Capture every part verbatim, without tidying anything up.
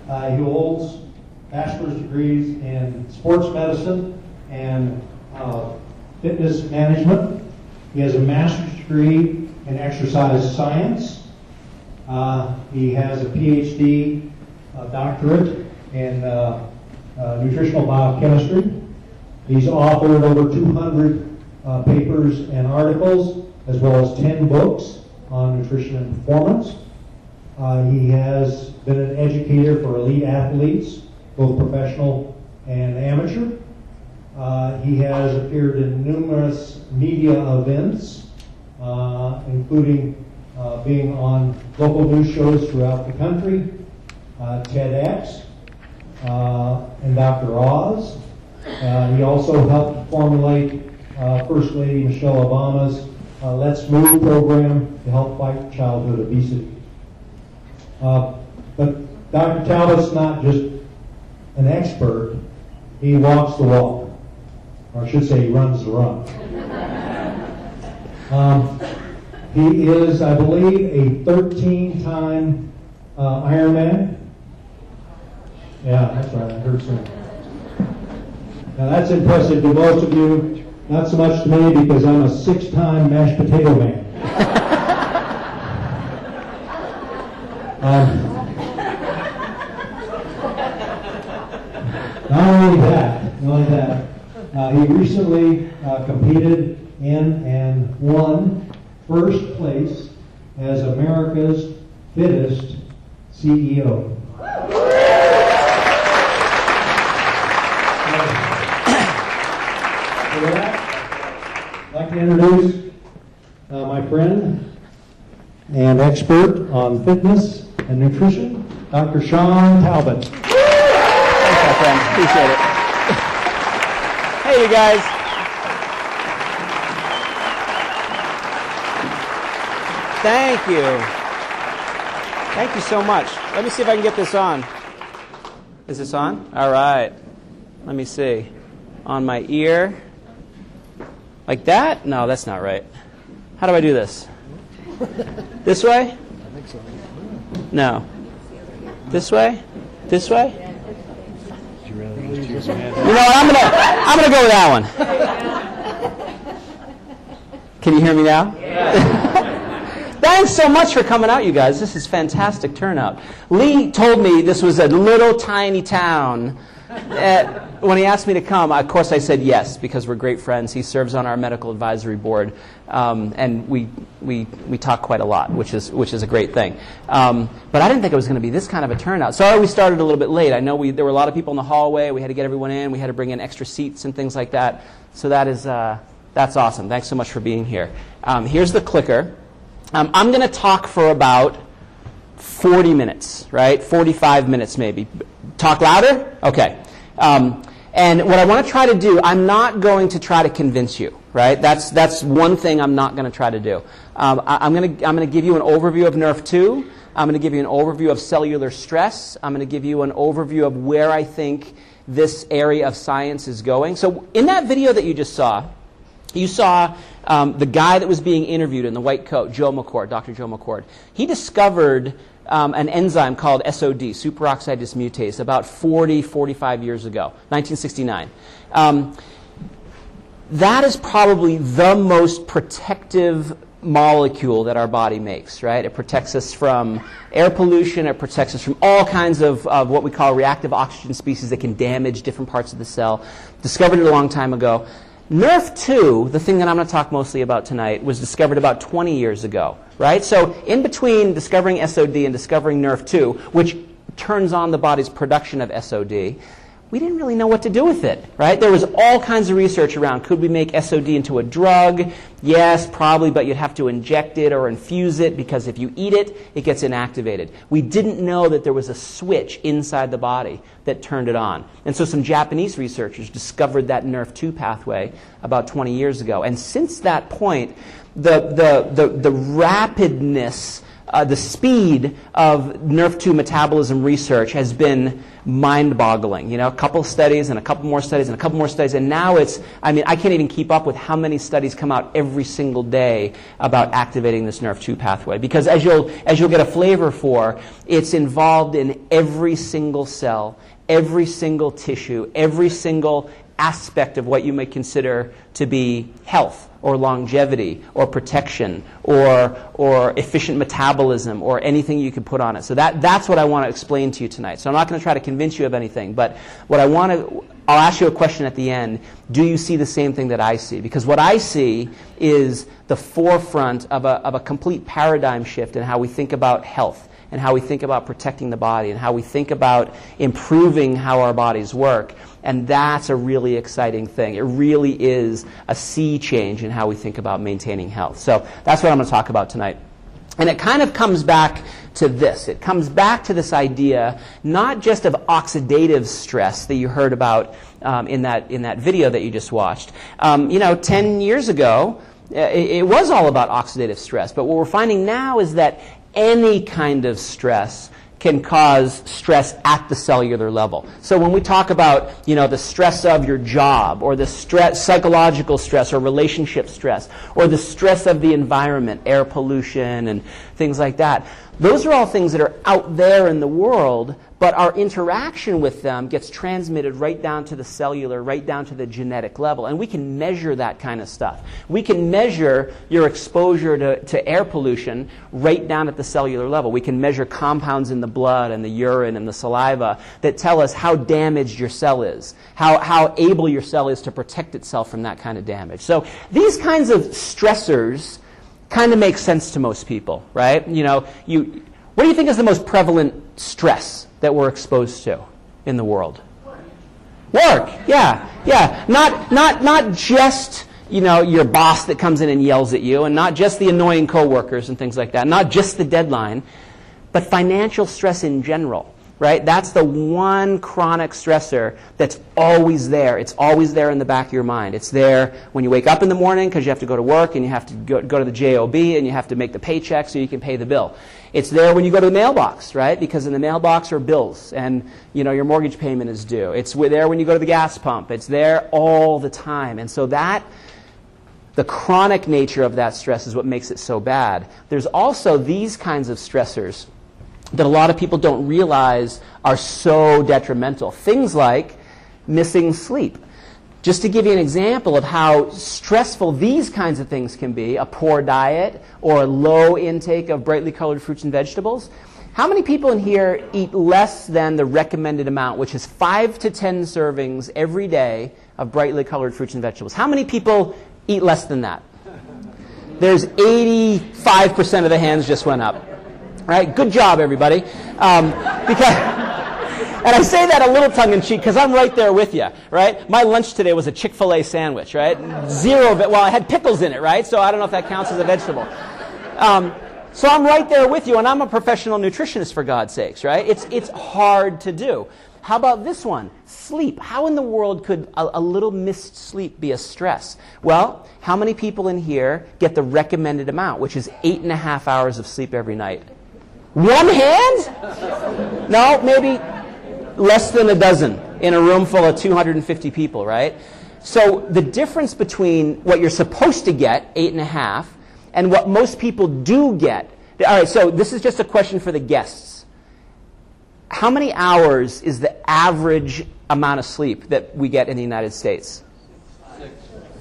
Uh, he holds bachelor's degrees in sports medicine and uh, fitness management. He has a master's degree in exercise science. Uh, he has a P H D uh, doctorate in uh, uh, nutritional biochemistry. He's authored over two hundred uh, papers and articles, as well as ten books on nutrition and performance. Uh, he has been an educator for elite athletes, both professional and amateur. Uh, he has appeared in numerous media events, uh, including uh, being on local news shows throughout the country, uh, TEDx, uh, and Doctor Oz. Uh, he also helped formulate uh, First Lady Michelle Obama's uh, Let's Move program to help fight childhood obesity. Uh, but Doctor Talbot's not just an expert, he walks the walk, or I should say he runs the run. Um, he is, I believe, a thirteen-time uh, Ironman. Yeah, that's right, I heard some. Now that's impressive to most of you, not so much to me because I'm a six-time mashed potato man. um, not only that, not only that, uh, he recently uh, competed in and won first place as America's fittest C E O. For that, I'd like to introduce uh, my friend and expert on fitness and nutrition, Doctor Sean Talbot. Thanks, my friend. Appreciate it. Hey, you guys. Thank you. Thank you so much. Let me see if I can get this on. Is this on? All right. Let me see. On my ear. Like that? No, that's not right. How do I do this? This way? I think so. No. This way? This way? You really need to use your hand. You know what? I'm gonna I'm gonna go with that one. Can you hear me now? Thanks so much for coming out, you guys. This is fantastic turnout. Lee told me this was a little tiny town. Uh, when he asked me to come, of course I said yes, because we're great friends. He serves on our medical advisory board, um, and we we we talk quite a lot, which is which is a great thing. Um, but I didn't think it was going to be this kind of a turnout. Sorry we started a little bit late. I know we there were a lot of people in the hallway. We had to get everyone in. We had to bring in extra seats and things like that. So that is uh, that's awesome. Thanks so much for being here. Um, here's the clicker. Um, I'm going to talk for about forty minutes, right? forty-five minutes maybe. Talk louder? Okay. Um, and what I want to try to do, I'm not going to try to convince you, right? That's that's one thing I'm not going to try to do. Um, I, I'm going to I'm going to give you an overview of Nerf two. I'm going to give you an overview of cellular stress. I'm going to give you an overview of where I think this area of science is going. So in that video that you just saw, you saw um, the guy that was being interviewed in the white coat, Joe McCord, Doctor Joe McCord. He discovered um, an enzyme called S O D, superoxide dismutase, about forty, forty-five years ago, nineteen sixty-nine. Um, that is probably the most protective molecule that our body makes, right? It protects us from air pollution. It protects us from all kinds of, of what we call reactive oxygen species that can damage different parts of the cell. Discovered it a long time ago. Nerf two, the thing that I'm going to talk mostly about tonight, was discovered about twenty years ago, right? So in between discovering S O D and discovering Nerf two, which turns on the body's production of S O D, we didn't really know what to do with it, right? There was all kinds of research around. Could we make S O D into a drug? Yes, probably, but you'd have to inject it or infuse it because if you eat it, it gets inactivated. We didn't know that there was a switch inside the body that turned it on. And so some Japanese researchers discovered that Nerf two pathway about twenty years ago. And since that point, the, the, the, the rapidness uh, the speed of N R F two metabolism research has been mind-boggling. You know, a couple studies and a couple more studies and a couple more studies, and now it's, I mean, I can't even keep up with how many studies come out every single day about activating this N R F two pathway. Because as you'll, as you'll get a flavor for, it's involved in every single cell, every single tissue, every single aspect of what you may consider to be health or longevity or protection or, or efficient metabolism or anything you could put on it. So that, that's what I want to explain to you tonight. So I'm not going to try to convince you of anything, but what I want to, I'll ask you a question at the end. Do you see the same thing that I see? Because what I see is the forefront of a, of a complete paradigm shift in how we think about health and how we think about protecting the body and how we think about improving how our bodies work. And that's a really exciting thing. It really is a sea change in how we think about maintaining health. So that's what I'm going to talk about tonight. And it kind of comes back to this. It comes back to this idea not just of oxidative stress that you heard about um, in that in that video that you just watched. Um, you know, ten years ago, it, it was all about oxidative stress. But what we're finding now is that any kind of stress can cause stress at the cellular level. So when we talk about, you know, the stress of your job, or the stress, psychological stress, or relationship stress, or the stress of the environment, air pollution and things like that, those are all things that are out there in the world, but our interaction with them gets transmitted right down to the cellular, right down to the genetic level. And we can measure that kind of stuff. We can measure your exposure to, to air pollution right down at the cellular level. We can measure compounds in the blood and the urine and the saliva that tell us how damaged your cell is, how, how able your cell is to protect itself from that kind of damage. So these kinds of stressors kind of make sense to most people, right? You know, you, what do you think is the most prevalent stress that we're exposed to in the world? Work, yeah, yeah. Not, not, not just, you know, your boss that comes in and yells at you, and not just the annoying coworkers and things like that, not just the deadline, but financial stress in general, right? That's the one chronic stressor that's always there. It's always there in the back of your mind. It's there when you wake up in the morning because you have to go to work and you have to go, go to the J O B and you have to make the paycheck so you can pay the bill. It's there when you go to the mailbox, right? Because in the mailbox are bills and, you know, your mortgage payment is due. It's there when you go to the gas pump. It's there all the time. And so that, the chronic nature of that stress is what makes it so bad. There's also these kinds of stressors that a lot of people don't realize are so detrimental. Things like missing sleep. Just to give you an example of how stressful these kinds of things can be, a poor diet or a low intake of brightly colored fruits and vegetables. How many people in here eat less than the recommended amount, which is five to ten servings every day of brightly colored fruits and vegetables? How many people eat less than that? There's eighty-five percent of the hands just went up. Right? Good job, everybody. Um, because... And I say that a little tongue-in-cheek because I'm right there with you, right? My lunch today was a Chick-fil-A sandwich, right? Zero, well, I had pickles in it, right? So I don't know if that counts as a vegetable. Um, so I'm right there with you, and I'm a professional nutritionist, for God's sakes, right? It's, it's hard to do. How about this one? Sleep. How in the world could a, a little missed sleep be a stress? Well, how many people in here get the recommended amount, which is eight and a half hours of sleep every night? One hand? No, maybe less than a dozen in a room full of two hundred fifty people, right? So the difference between what you're supposed to get, eight and a half, and what most people do get. All right, so this is just a question for the guests. How many hours is the average amount of sleep that we get in the United States? Six.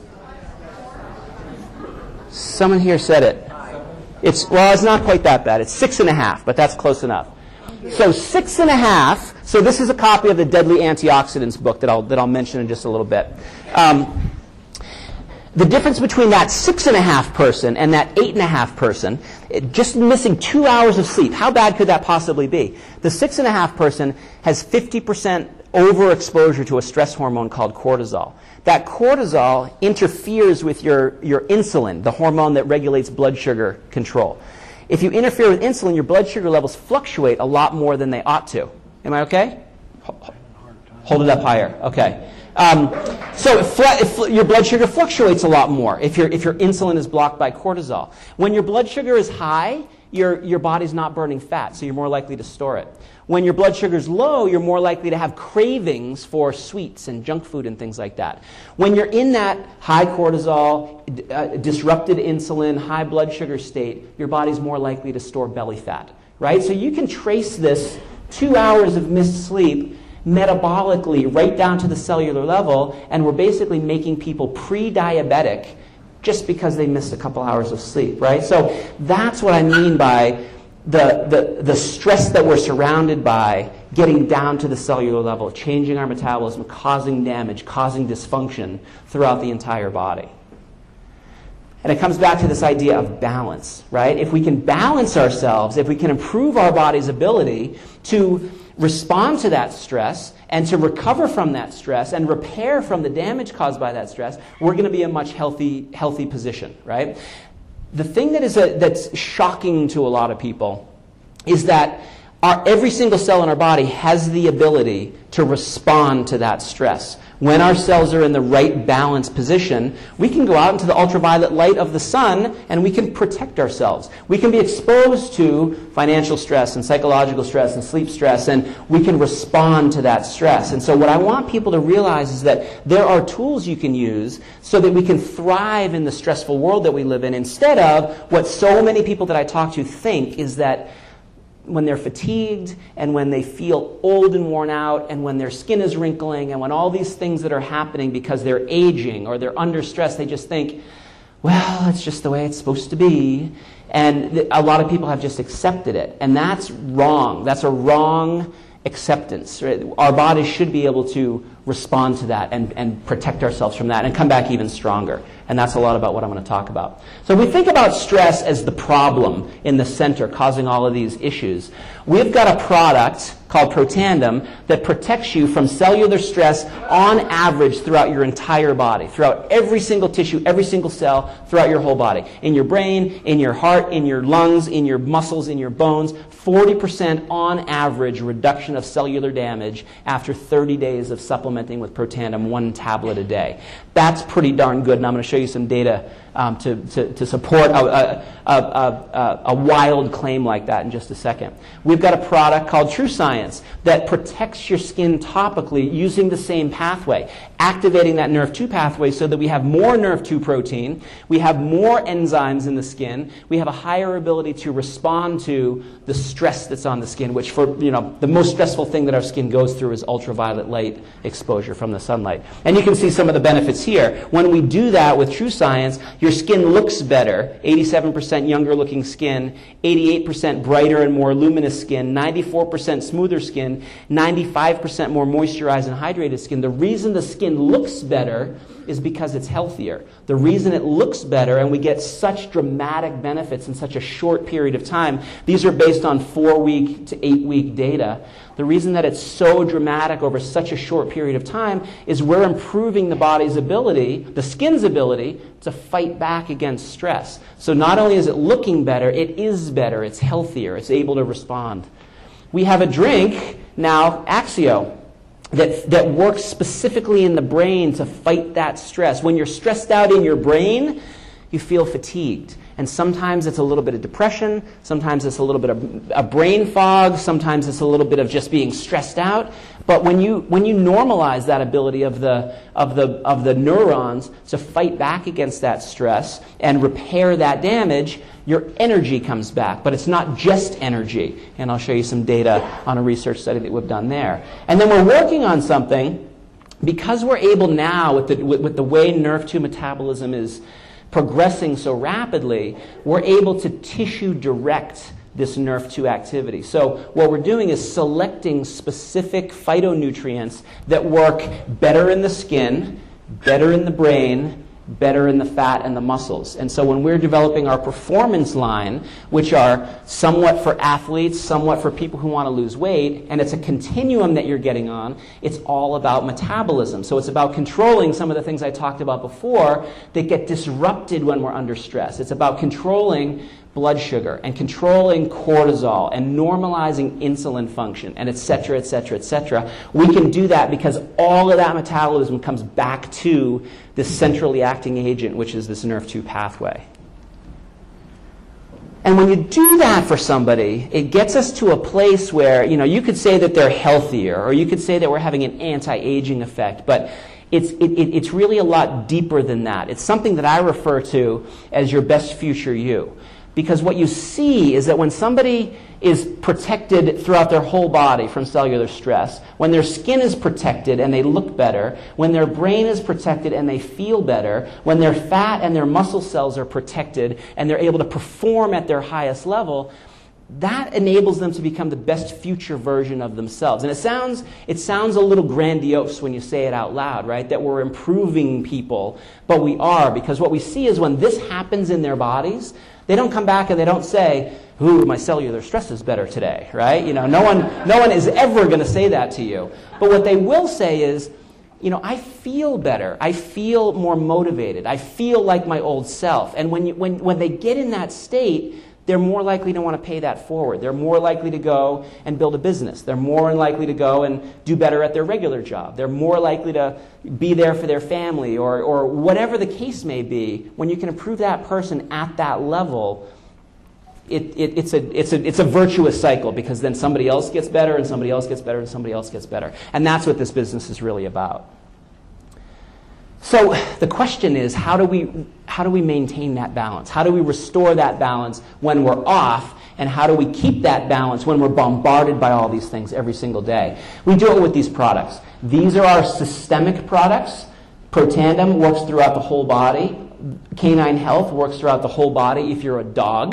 Someone here said it. It's, well, it's not quite that bad. It's six and a half, but that's close enough. So six and a half. So this is a copy of the Deadly Antioxidants book that I'll that I'll mention in just a little bit. Um, the difference between that six and a half person and that eight and a half person, it, just missing two hours of sleep. How bad could that possibly be? The six and a half person has fifty percent overexposure to a stress hormone called cortisol. That cortisol interferes with your, your insulin, the hormone that regulates blood sugar control. If you interfere with insulin, your blood sugar levels fluctuate a lot more than they ought to. Am I okay? Hold it up higher. Okay. Um, so if, if your blood sugar fluctuates a lot more if, your if your insulin is blocked by cortisol. When your blood sugar is high, your, your body's not burning fat, so you're more likely to store it. When your blood sugar is low, you're more likely to have cravings for sweets and junk food and things like that. When you're in that high cortisol, uh, disrupted insulin, high blood sugar state, your body's more likely to store belly fat, right? So you can trace this two hours of missed sleep metabolically right down to the cellular level, and we're basically making people pre-diabetic just because they missed a couple hours of sleep, right? So that's what I mean by the, the, the stress that we're surrounded by getting down to the cellular level, changing our metabolism, causing damage, causing dysfunction throughout the entire body. And it comes back to this idea of balance, right? If we can balance ourselves, if we can improve our body's ability to respond to that stress and to recover from that stress and repair from the damage caused by that stress, we're going to be in a much healthy, healthy position, right? The thing that is a, that's shocking to a lot of people is that our, every single cell in our body has the ability to respond to that stress. When our cells are in the right balanced position, we can go out into the ultraviolet light of the sun and we can protect ourselves. We can be exposed to financial stress and psychological stress and sleep stress, and we can respond to that stress. And so what I want people to realize is that there are tools you can use so that we can thrive in the stressful world that we live in, instead of what so many people that I talk to think is that when they're fatigued and when they feel old and worn out and when their skin is wrinkling and when all these things that are happening because they're aging or they're under stress, they just think, well, it's just the way it's supposed to be. And th- a lot of people have just accepted it. And that's wrong. That's a wrong acceptance. Right? Our bodies should be able to respond to that and, and protect ourselves from that and come back even stronger. And that's a lot about what I'm going to talk about. So we think about stress as the problem in the center causing all of these issues. We've got a product called Protandim that protects you from cellular stress on average throughout your entire body, throughout every single tissue, every single cell, throughout your whole body. In your brain, in your heart, in your lungs, in your muscles, in your bones, forty percent on average reduction of cellular damage after thirty days of supplementing with Protandim, one tablet a day. That's pretty darn good, and I'm going to show you some data um, to, to, to support a, a, a, a, a wild claim like that in just a second. We've got a product called TrueScience that protects your skin topically using the same pathway, activating that nerve two pathway so that we have more nerve two protein, we have more enzymes in the skin, we have a higher ability to respond to the stress that's on the skin, which for, you know, the most stressful thing that our skin goes through is ultraviolet light exposure from the sunlight. And you can see some of the benefits here. When we do that with TrueScience, your skin looks better, eighty-seven percent younger looking skin, eighty-eight percent brighter and more luminous skin, ninety-four percent smoother skin, ninety-five percent more moisturized and hydrated skin. The reason the skin looks better is because it's healthier. The reason it looks better and we get such dramatic benefits in such a short period of time, these are based on four-week to eight-week data. The reason that it's so dramatic over such a short period of time is we're improving the body's ability, the skin's ability, to fight back against stress. So not only is it looking better, it is better, it's healthier, it's able to respond. We have a drink now, Axio, that, that works specifically in the brain to fight that stress. When you're stressed out in your brain, you feel fatigued. And sometimes it's a little bit of depression, sometimes it's a little bit of a brain fog, sometimes it's a little bit of just being stressed out. But when you when you normalize that ability of the of the of the neurons to fight back against that stress and repair that damage, your energy comes back. But it's not just energy. And I'll show you some data on a research study that we've done there. And then we're working on something, because we're able now with the with, with the way nerve two metabolism is progressing so rapidly, we're able to tissue direct this nerve two activity. So what we're doing is selecting specific phytonutrients that work better in the skin, better in the brain, better in the fat and the muscles. And so when we're developing our performance line, which are somewhat for athletes, somewhat for people who want to lose weight, and it's a continuum that you're getting on, it's all about metabolism. So it's about controlling some of the things I talked about before that get disrupted when we're under stress. It's about controlling blood sugar and controlling cortisol and normalizing insulin function and et cetera, et cetera, et cetera, we can do that because all of that metabolism comes back to this centrally acting agent, which is this N E R V two pathway. And when you do that for somebody, it gets us to a place where, you know, you could say that they're healthier, or you could say that we're having an anti-aging effect, but it's, it, it, it's really a lot deeper than that. It's something that I refer to as your best future you. Because what you see is that when somebody is protected throughout their whole body from cellular stress, when their skin is protected and they look better, when their brain is protected and they feel better, when their fat and their muscle cells are protected and they're able to perform at their highest level, that enables them to become the best future version of themselves. And it sounds, it sounds a little grandiose when you say it out loud, right? That we're improving people, but we are, because what we see is when this happens in their bodies, they don't come back and they don't say, ooh, my cellular stress is better today, right? You know, no one, no one is ever going to say that to you. But what they will say is, you know, I feel better. I feel more motivated. I feel like my old self. And when, you, when, when they get in that state, they're more likely to want to pay that forward. They're more likely to go and build a business. They're more likely to go and do better at their regular job. They're more likely to be there for their family, or, or whatever the case may be. When you can improve that person at that level, it, it, it's, a, it's, a, it's a virtuous cycle, because then somebody else gets better, and somebody else gets better, and somebody else gets better. And that's what this business is really about. So the question is, how do we how do we maintain that balance? How do we restore that balance when we're off? And how do we keep that balance when we're bombarded by all these things every single day? We do it with these products. These are our systemic products. Protandim works throughout the whole body. Canine Health works throughout the whole body if you're a dog.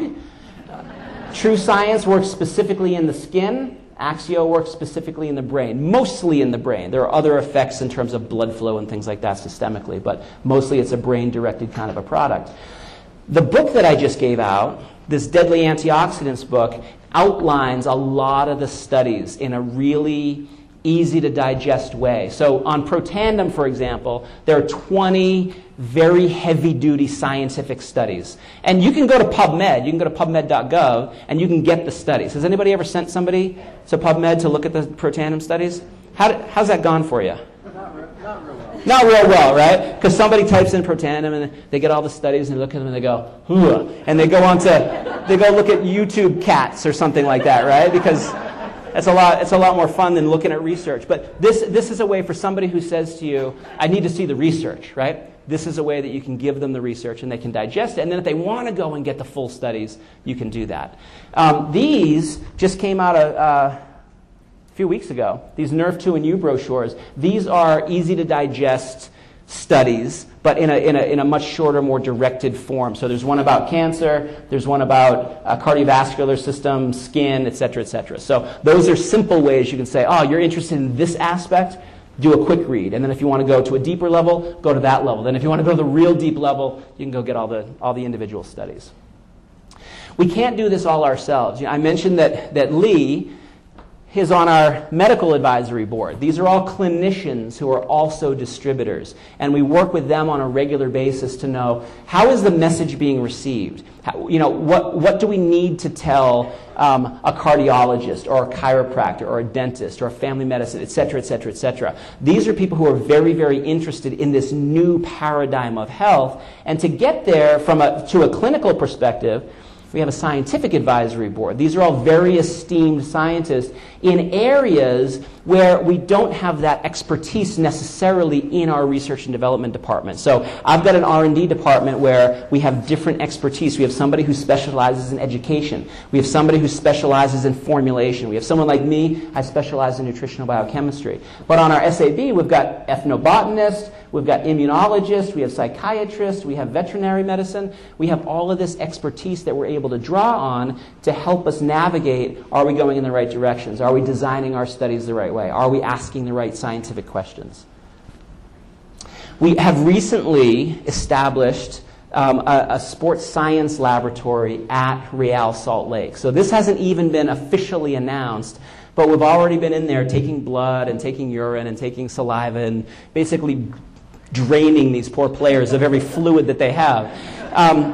True Science works specifically in the skin. Axio works specifically in the brain, mostly in the brain. There are other effects in terms of blood flow and things like that systemically, but mostly it's a brain-directed kind of a product. The book that I just gave out, this Deadly Antioxidants book, outlines a lot of the studies in a really easy-to-digest way. So on Protandim, for example, there are twenty very heavy-duty scientific studies. And you can go to PubMed, you can go to pubmed dot gov, and you can get the studies. Has anybody ever sent somebody to PubMed to look at the Protandim studies? How did, how's that gone for you? Not, re- not real well. Not real well, right? Because somebody types in Protandim, and they get all the studies, and they look at them, and they go, "Hoo," and they go on to, they go look at YouTube cats or something like that, right? Because It's a lot. It's a lot more fun than looking at research. But this this is a way for somebody who says to you, "I need to see the research," right? This is a way that you can give them the research and they can digest it. And then if they want to go and get the full studies, you can do that. Um, these just came out a, uh, a few weeks ago. These N E R V two and U brochures. These are easy to digest studies, but in a, in a, in a much shorter, more directed form. So there's one about cancer, there's one about uh, cardiovascular system, skin, et cetera, et cetera. So those are simple ways you can say, oh, you're interested in this aspect, do a quick read. And then if you want to go to a deeper level, go to that level. Then if you want to go to the real deep level, you can go get all the, all the individual studies. We can't do this all ourselves. You know, I mentioned that, that Lee is on our medical advisory board. These are all clinicians who are also distributors. And we work with them on a regular basis to know, how is the message being received? How, you know, what, what do we need to tell um, a cardiologist or a chiropractor or a dentist or a family medicine, et cetera, et cetera, et cetera. These are people who are very, very interested in this new paradigm of health. And to get there from a, to a clinical perspective, we have a scientific advisory board. These are all very esteemed scientists in areas where we don't have that expertise necessarily in our research and development department. So I've got an R and D department where we have different expertise. We have somebody who specializes in education. We have somebody who specializes in formulation. We have someone like me, I specialize in nutritional biochemistry. But on our S A B, we've got ethnobotanists, we've got immunologists, we have psychiatrists, we have veterinary medicine. We have all of this expertise that we're able to draw on to help us navigate, are we going in the right directions? Are we designing our studies the right way? Are we asking the right scientific questions? We have recently established um, a, a sports science laboratory at Real Salt Lake. So this hasn't even been officially announced, but we've already been in there taking blood and taking urine and taking saliva and basically draining these poor players of every fluid that they have. Um,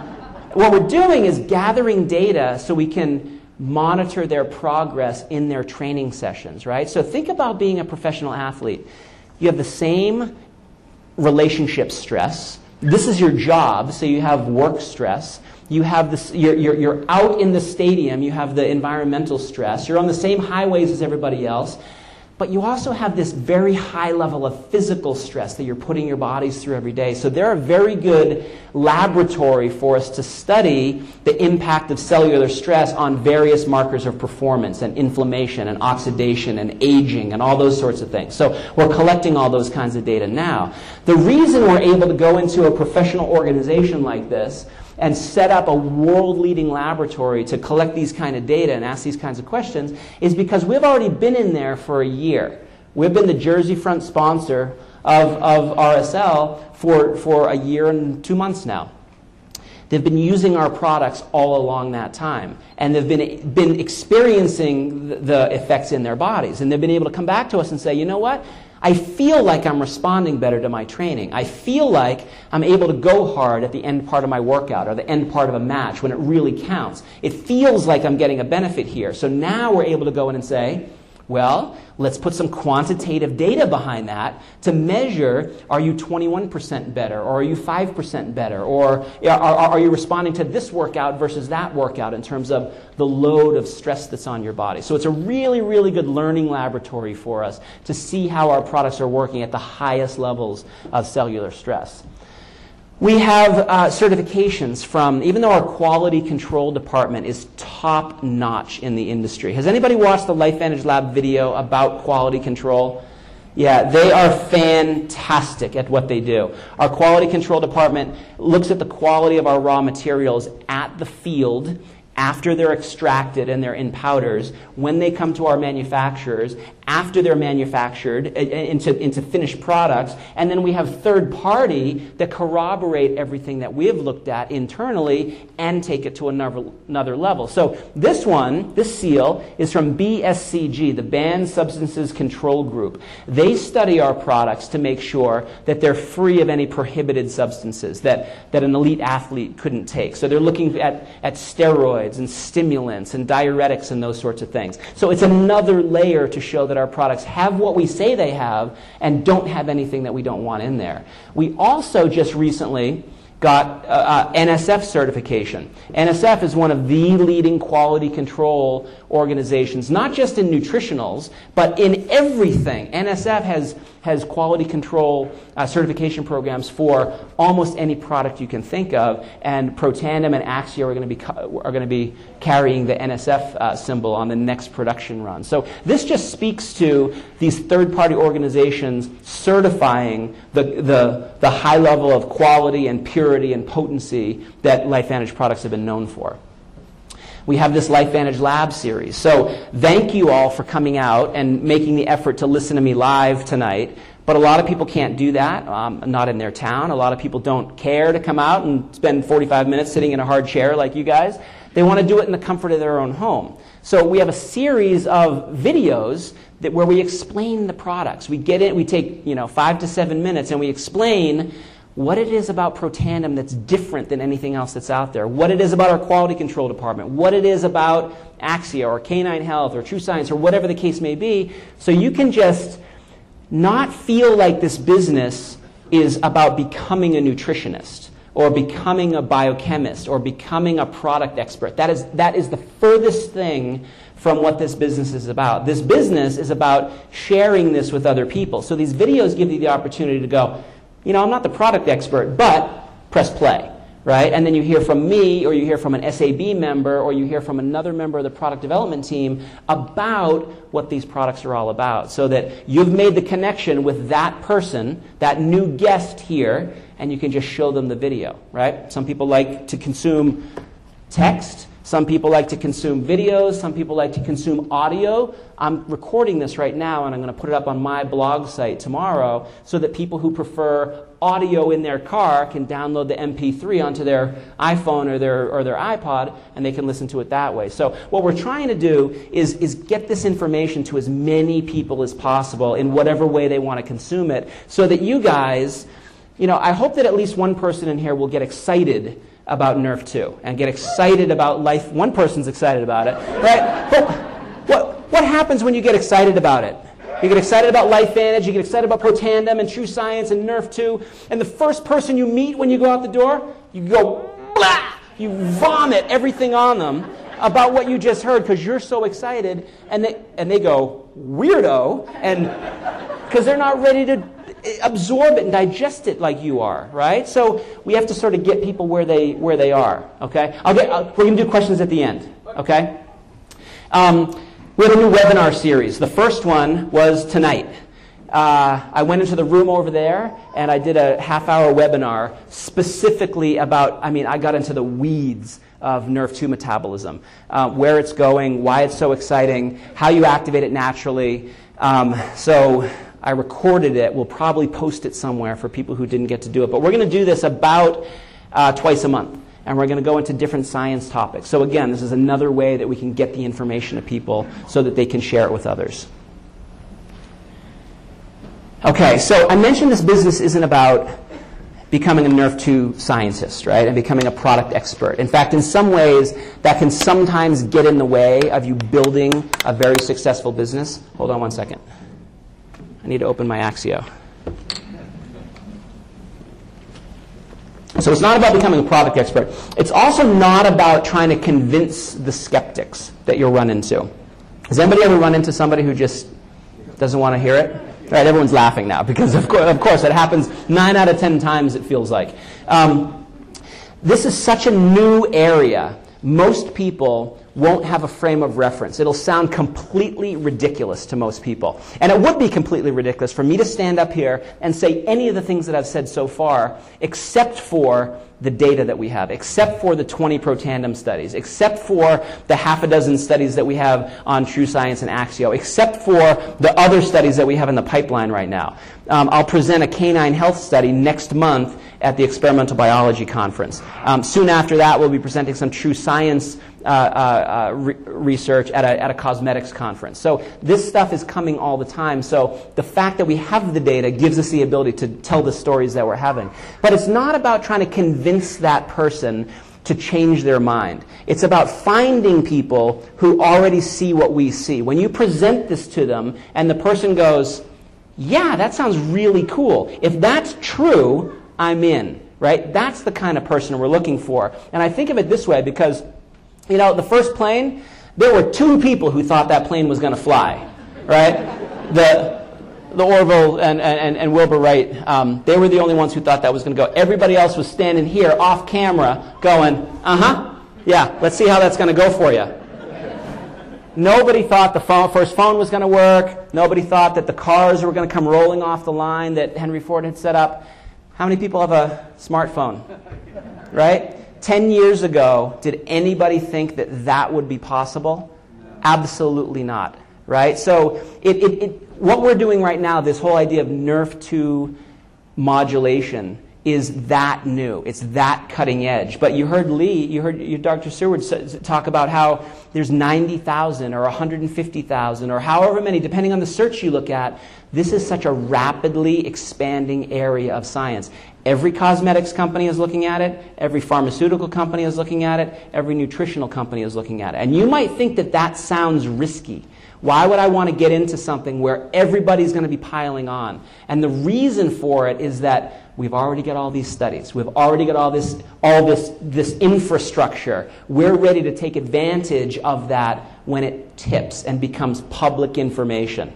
what we're doing is gathering data so we can monitor their progress in their training sessions, right? So think about being a professional athlete. You have the same relationship stress. This is your job, so you have work stress. You have this, you're, you're, you're out in the stadium, you have the environmental stress. You're on the same highways as everybody else. But you also have this very high level of physical stress that you're putting your bodies through every day. So they're a very good laboratory for us to study the impact of cellular stress on various markers of performance and inflammation and oxidation and aging and all those sorts of things. So we're collecting all those kinds of data now. The reason we're able to go into a professional organization like this and set up a world-leading laboratory to collect these kind of data and ask these kinds of questions is because we've already been in there for a year. We've been the Jersey Front sponsor of, of R S L for, for a year and two months now. They've been using our products all along that time, and they've been, been experiencing the, the effects in their bodies, and they've been able to come back to us and say, you know what? I feel like I'm responding better to my training. I feel like I'm able to go hard at the end part of my workout or the end part of a match when it really counts. It feels like I'm getting a benefit here. So now we're able to go in and say, well, let's put some quantitative data behind that to measure, are you twenty-one percent better, or are you five percent better, or are, are you responding to this workout versus that workout in terms of the load of stress that's on your body. So it's a really, really good learning laboratory for us to see how our products are working at the highest levels of cellular stress. We have uh, certifications from, even though our quality control department is top-notch in the industry. Has anybody watched the LifeVantage Lab video about quality control? Yeah, they are fantastic at what they do. Our quality control department looks at the quality of our raw materials at the field after they're extracted and they're in powders, when they come to our manufacturers, after they're manufactured into, into finished products, and then we have third party that corroborate everything that we've looked at internally and take it to another, another level. So this one, this seal, is from B S C G, the Banned Substances Control Group. They study our products to make sure that they're free of any prohibited substances that, that an elite athlete couldn't take. So they're looking at, at steroids and stimulants and diuretics and those sorts of things. So it's another layer to show that our products have what we say they have and don't have anything that we don't want in there. We also just recently got uh, uh, N S F certification. N S F is one of the leading quality control organizations, not just in nutritionals, but in everything. N S F has, has quality control uh, certification programs for almost any product you can think of, and Protandim and Axia are going to be, are going to be carrying the N S F uh, symbol on the next production run. So this just speaks to these third-party organizations certifying the, the, the high level of quality and purity and potency that LifeVantage products have been known for. We have this LifeVantage Lab series. So thank you all for coming out and making the effort to listen to me live tonight. But a lot of people can't do that, um, not in their town. A lot of people don't care to come out and spend forty-five minutes sitting in a hard chair like you guys. They want to do it in the comfort of their own home. So we have a series of videos that where we explain the products. We get in, we take you know five to seven minutes and we explain what it is about Protandim that's different than anything else that's out there, what it is about our quality control department, what it is about Axia or Canine Health or TrueScience or whatever the case may be, so you can just not feel like this business is about becoming a nutritionist or becoming a biochemist or becoming a product expert. That is, that is the furthest thing from what this business is about. This business is about sharing this with other people. So these videos give you the opportunity to go, you know, I'm not the product expert, but press play, right? And then you hear from me, or you hear from an S A B member, or you hear from another member of the product development team about what these products are all about, so that you've made the connection with that person, that new guest here, and you can just show them the video, right? Some people like to consume text. Some people like to consume videos. Some people like to consume audio. I'm recording this right now, and I'm going to put it up on my blog site tomorrow so that people who prefer audio in their car can download the M P three onto their iPhone or their, or their iPod, and they can listen to it that way. So what we're trying to do is, is get this information to as many people as possible in whatever way they want to consume it, so that you guys, you know, I hope that at least one person in here will get excited about Nerf two and get excited about life. One person's excited about it, right? But what, what happens when you get excited about it? You get excited about LifeVantage, you get excited about Protandem and True Science and Nerf two, and the first person you meet when you go out the door, you go, blah! You vomit everything on them about what you just heard because you're so excited, and they, and they go, weirdo, and because they're not ready to absorb it and digest it like you are, right? So we have to sort of get people where they where they are, okay? I'll get, I'll, we're going to do questions at the end, okay? Um, we have a new webinar series. The first one was tonight. Uh, I went into the room over there and I did a half-hour webinar specifically about, I mean, I got into the weeds of Nerf two metabolism, uh, where it's going, why it's so exciting, how you activate it naturally. Um, so I recorded it. We'll probably post it somewhere for people who didn't get to do it. But we're going to do this about uh, twice a month. And we're going to go into different science topics. So again, this is another way that we can get the information to people so that they can share it with others. Okay, so I mentioned this business isn't about becoming a Nerf two scientist, right, and becoming a product expert. In fact, in some ways, that can sometimes get in the way of you building a very successful business. Hold on one second. I need to open my Axio. So it's not about becoming a product expert. It's also not about trying to convince the skeptics that you'll run into. Has anybody ever run into somebody who just doesn't want to hear it? Right, everyone's laughing now because, of course, of course, it happens nine out of ten times, it feels like. Um, this is such a new area. Most people won't have a frame of reference. It'll sound completely ridiculous to most people. And it would be completely ridiculous for me to stand up here and say any of the things that I've said so far, except for the data that we have, except for the twenty Protandem studies, except for the half a dozen studies that we have on True Science and Axio, except for the other studies that we have in the pipeline right now. Um, I'll present a canine health study next month at the Experimental Biology Conference. Um, soon after that, we'll be presenting some True Science uh, uh, uh, re- research at a, at a cosmetics conference. So this stuff is coming all the time. So the fact that we have the data gives us the ability to tell the stories that we're having. But it's not about trying to convince that person to change their mind. It's about finding people who already see what we see. When you present this to them and the person goes, yeah, that sounds really cool. If that's true, I'm in, right? That's the kind of person we're looking for. And I think of it this way because, you know, the first plane, there were two people who thought that plane was going to fly, right? The the Orville and, and, and Wilbur Wright, um, they were the only ones who thought that was going to go. Everybody else was standing here off camera going, uh-huh, yeah, let's see how that's going to go for you. Nobody thought the phone, first phone was going to work. Nobody thought that the cars were going to come rolling off the line that Henry Ford had set up. How many people have a smartphone, right? Ten years ago, did anybody think that that would be possible? Absolutely not, right? So it, it, it, what we're doing right now, this whole idea of Nerf two modulation, is that new. It's that cutting edge. But you heard Lee, you heard you, Doctor Seward talk about how there's ninety thousand or one hundred fifty thousand or however many, depending on the search you look at. This is such a rapidly expanding area of science. Every cosmetics company is looking at it. Every pharmaceutical company is looking at it. Every nutritional company is looking at it. And you might think that that sounds risky. Why would I want to get into something where everybody's going to be piling on? And the reason for it is that we've already got all these studies. We've already got all this, all this, this infrastructure. We're ready to take advantage of that when it tips and becomes public information.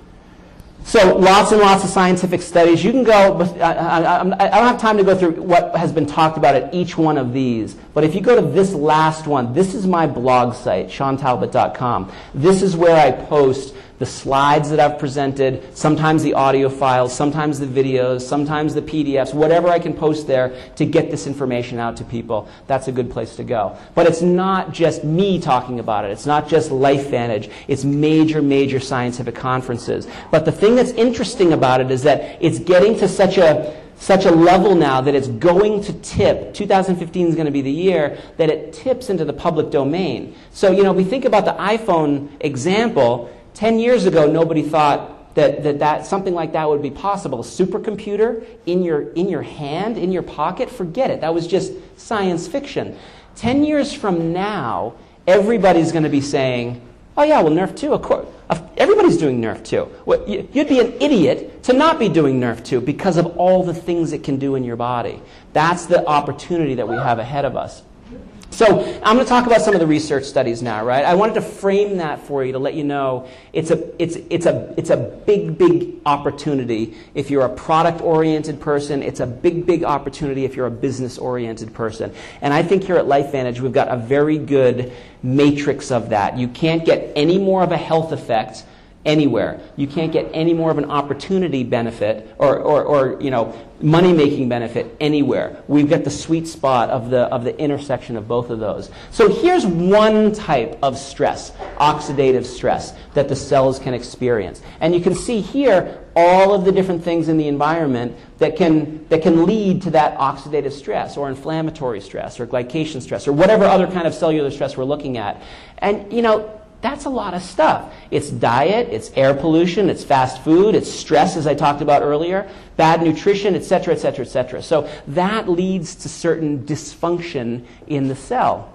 So lots and lots of scientific studies. You can go, I, I, I don't have time to go through what has been talked about at each one of these, but if you go to this last one, this is my blog site, sean talbot dot com. This is where I post the slides that I've presented, sometimes the audio files, sometimes the videos, sometimes the P D Fs, whatever I can post there to get this information out to people. That's a good place to go. But it's not just me talking about it. It's not just LifeVantage. It's major, major scientific conferences. But the thing that's interesting about it is that it's getting to such a such a level now that it's going to tip. two thousand fifteen is going to be the year that it tips into the public domain. So, you know, we think about the iPhone example. Ten years ago, nobody thought that, that, that something like that would be possible. A supercomputer in your, in your hand, in your pocket, forget it. That was just science fiction. Ten years from now, everybody's going to be saying, oh yeah, well, Nerf two, of course. Everybody's doing Nerf two. Well, you'd be an idiot to not be doing Nerf two because of all the things it can do in your body. That's the opportunity that we have ahead of us. So I'm going to talk about some of the research studies now, right? I wanted to frame that for you to let you know it's a, it's, it's a, it's a big, big opportunity if you're a product-oriented person. It's a big, big opportunity if you're a business-oriented person. And I think here at LifeVantage we've got a very good matrix of that. You can't get any more of a health effect anywhere. You can't get any more of an opportunity benefit or, or, or you know, money-making benefit anywhere. We've got the sweet spot of the, of the intersection of both of those. So here's one type of stress, oxidative stress, that the cells can experience. And you can see here all of the different things in the environment that can, that can lead to that oxidative stress or inflammatory stress or glycation stress or whatever other kind of cellular stress we're looking at. And, you know, that's a lot of stuff. It's diet, it's air pollution, it's fast food, it's stress, as I talked about earlier, bad nutrition, et cetera, et cetera, et cetera. So that leads to certain dysfunction in the cell.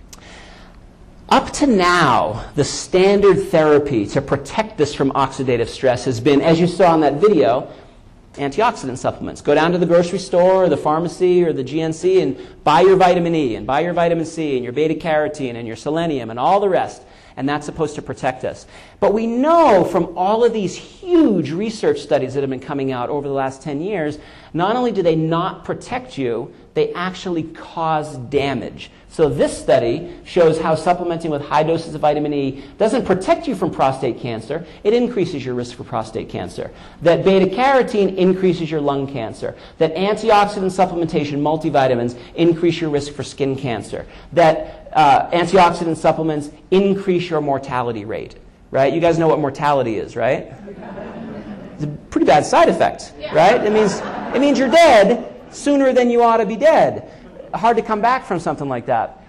Up to now, the standard therapy to protect us from oxidative stress has been, as you saw in that video, antioxidant supplements. Go down to the grocery store or the pharmacy or the G N C and buy your vitamin E and buy your vitamin C and your beta-carotene and your selenium and all the rest. And that's supposed to protect us. But we know from all of these huge research studies that have been coming out over the last ten years, not only do they not protect you, they actually cause damage. So this study shows how supplementing with high doses of vitamin E doesn't protect you from prostate cancer, it increases your risk for prostate cancer. That beta-carotene increases your lung cancer. That antioxidant supplementation, multivitamins, increase your risk for skin cancer. That uh, antioxidant supplements increase your mortality rate. Right? You guys know what mortality is, right? It's a pretty bad side effect, right? It means, it means you're dead sooner than you ought to be dead. Hard to come back from something like that.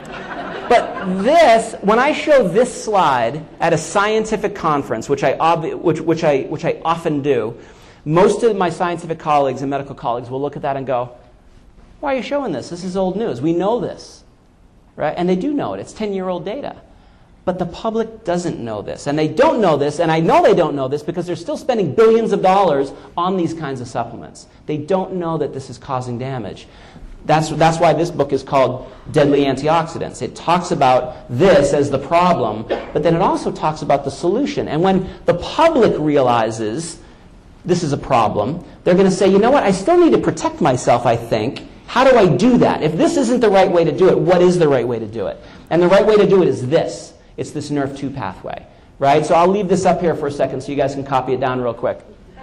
But this, when I show this slide at a scientific conference, which I, obvi- which, which, I, which I often do, most of my scientific colleagues and medical colleagues will look at that and go, why are you showing this? This is old news. We know this. Right? And they do know it. It's ten-year-old data. But the public doesn't know this. And they don't know this, and I know they don't know this because they're still spending billions of dollars on these kinds of supplements. They don't know that this is causing damage. That's, that's why this book is called Deadly Antioxidants. It talks about this as the problem, but then it also talks about the solution. And when the public realizes this is a problem, they're going to say, you know what, I still need to protect myself, I think. How do I do that? If this isn't the right way to do it, what is the right way to do it? And the right way to do it is this. It's this Nerf two pathway, right? So I'll leave this up here for a second so you guys can copy it down real quick.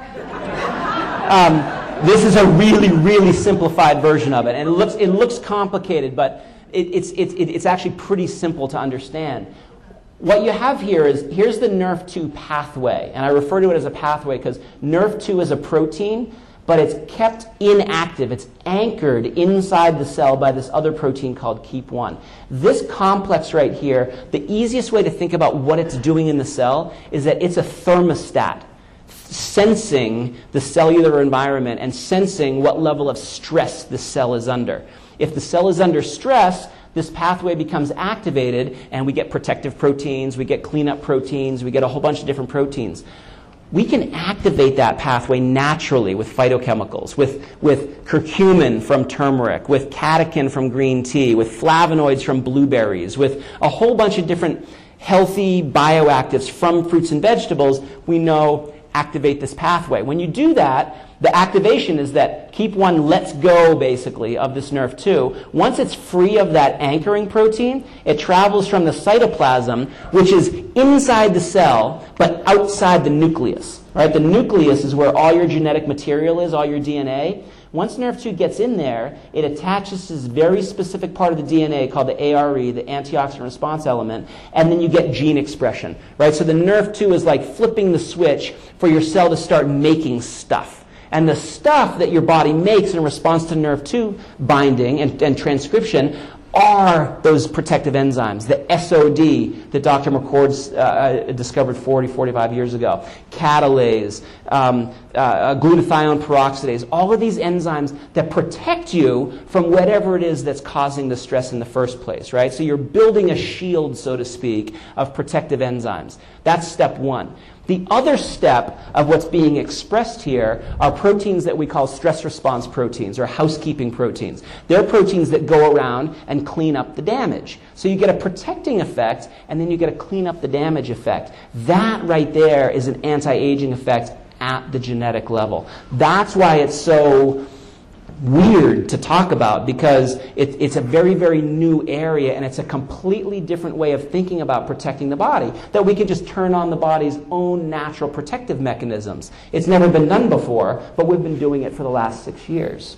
Um, this is a really, really simplified version of it. And it looks, it looks complicated, but it, it's, it's, it's actually pretty simple to understand. What you have here is, here's the Nerf two pathway. And I refer to it as a pathway because Nerf two is a protein, but it's kept inactive. It's anchored inside the cell by this other protein called keep one. This complex right here, the easiest way to think about what it's doing in the cell is that it's a thermostat, sensing the cellular environment and sensing what level of stress the cell is under. If the cell is under stress, this pathway becomes activated and we get protective proteins, we get cleanup proteins, we get a whole bunch of different proteins. We can activate that pathway naturally with phytochemicals, with, with curcumin from turmeric, with catechin from green tea, with flavonoids from blueberries, with a whole bunch of different healthy bioactives from fruits and vegetables we know activate this pathway. When you do that, the activation is that keep one lets go, basically, of this Nerf two. Once it's free of that anchoring protein, it travels from the cytoplasm, which is inside the cell, but outside the nucleus. Right? The nucleus is where all your genetic material is, all your D N A. Once Nerf two gets in there, it attaches to this very specific part of the D N A called the A R E, the antioxidant response element, and then you get gene expression. Right? So the Nerf two is like flipping the switch for your cell to start making stuff. And the stuff that your body makes in response to Nerf two binding and, and transcription are those protective enzymes, the S O D that Doctor McCord uh, discovered forty, forty-five years ago, catalase, um, uh, glutathione peroxidase, all of these enzymes that protect you from whatever it is that's causing the stress in the first place, right? So you're building a shield, so to speak, of protective enzymes. That's step one. The other step of what's being expressed here are proteins that we call stress response proteins or housekeeping proteins. They're proteins that go around and clean up the damage. So you get a protecting effect, and then you get a clean up the damage effect. That right there is an anti-aging effect at the genetic level. That's why it's so weird to talk about, because it, it's a very, very new area, and it's a completely different way of thinking about protecting the body, that we can just turn on the body's own natural protective mechanisms. It's never been done before, but we've been doing it for the last six years.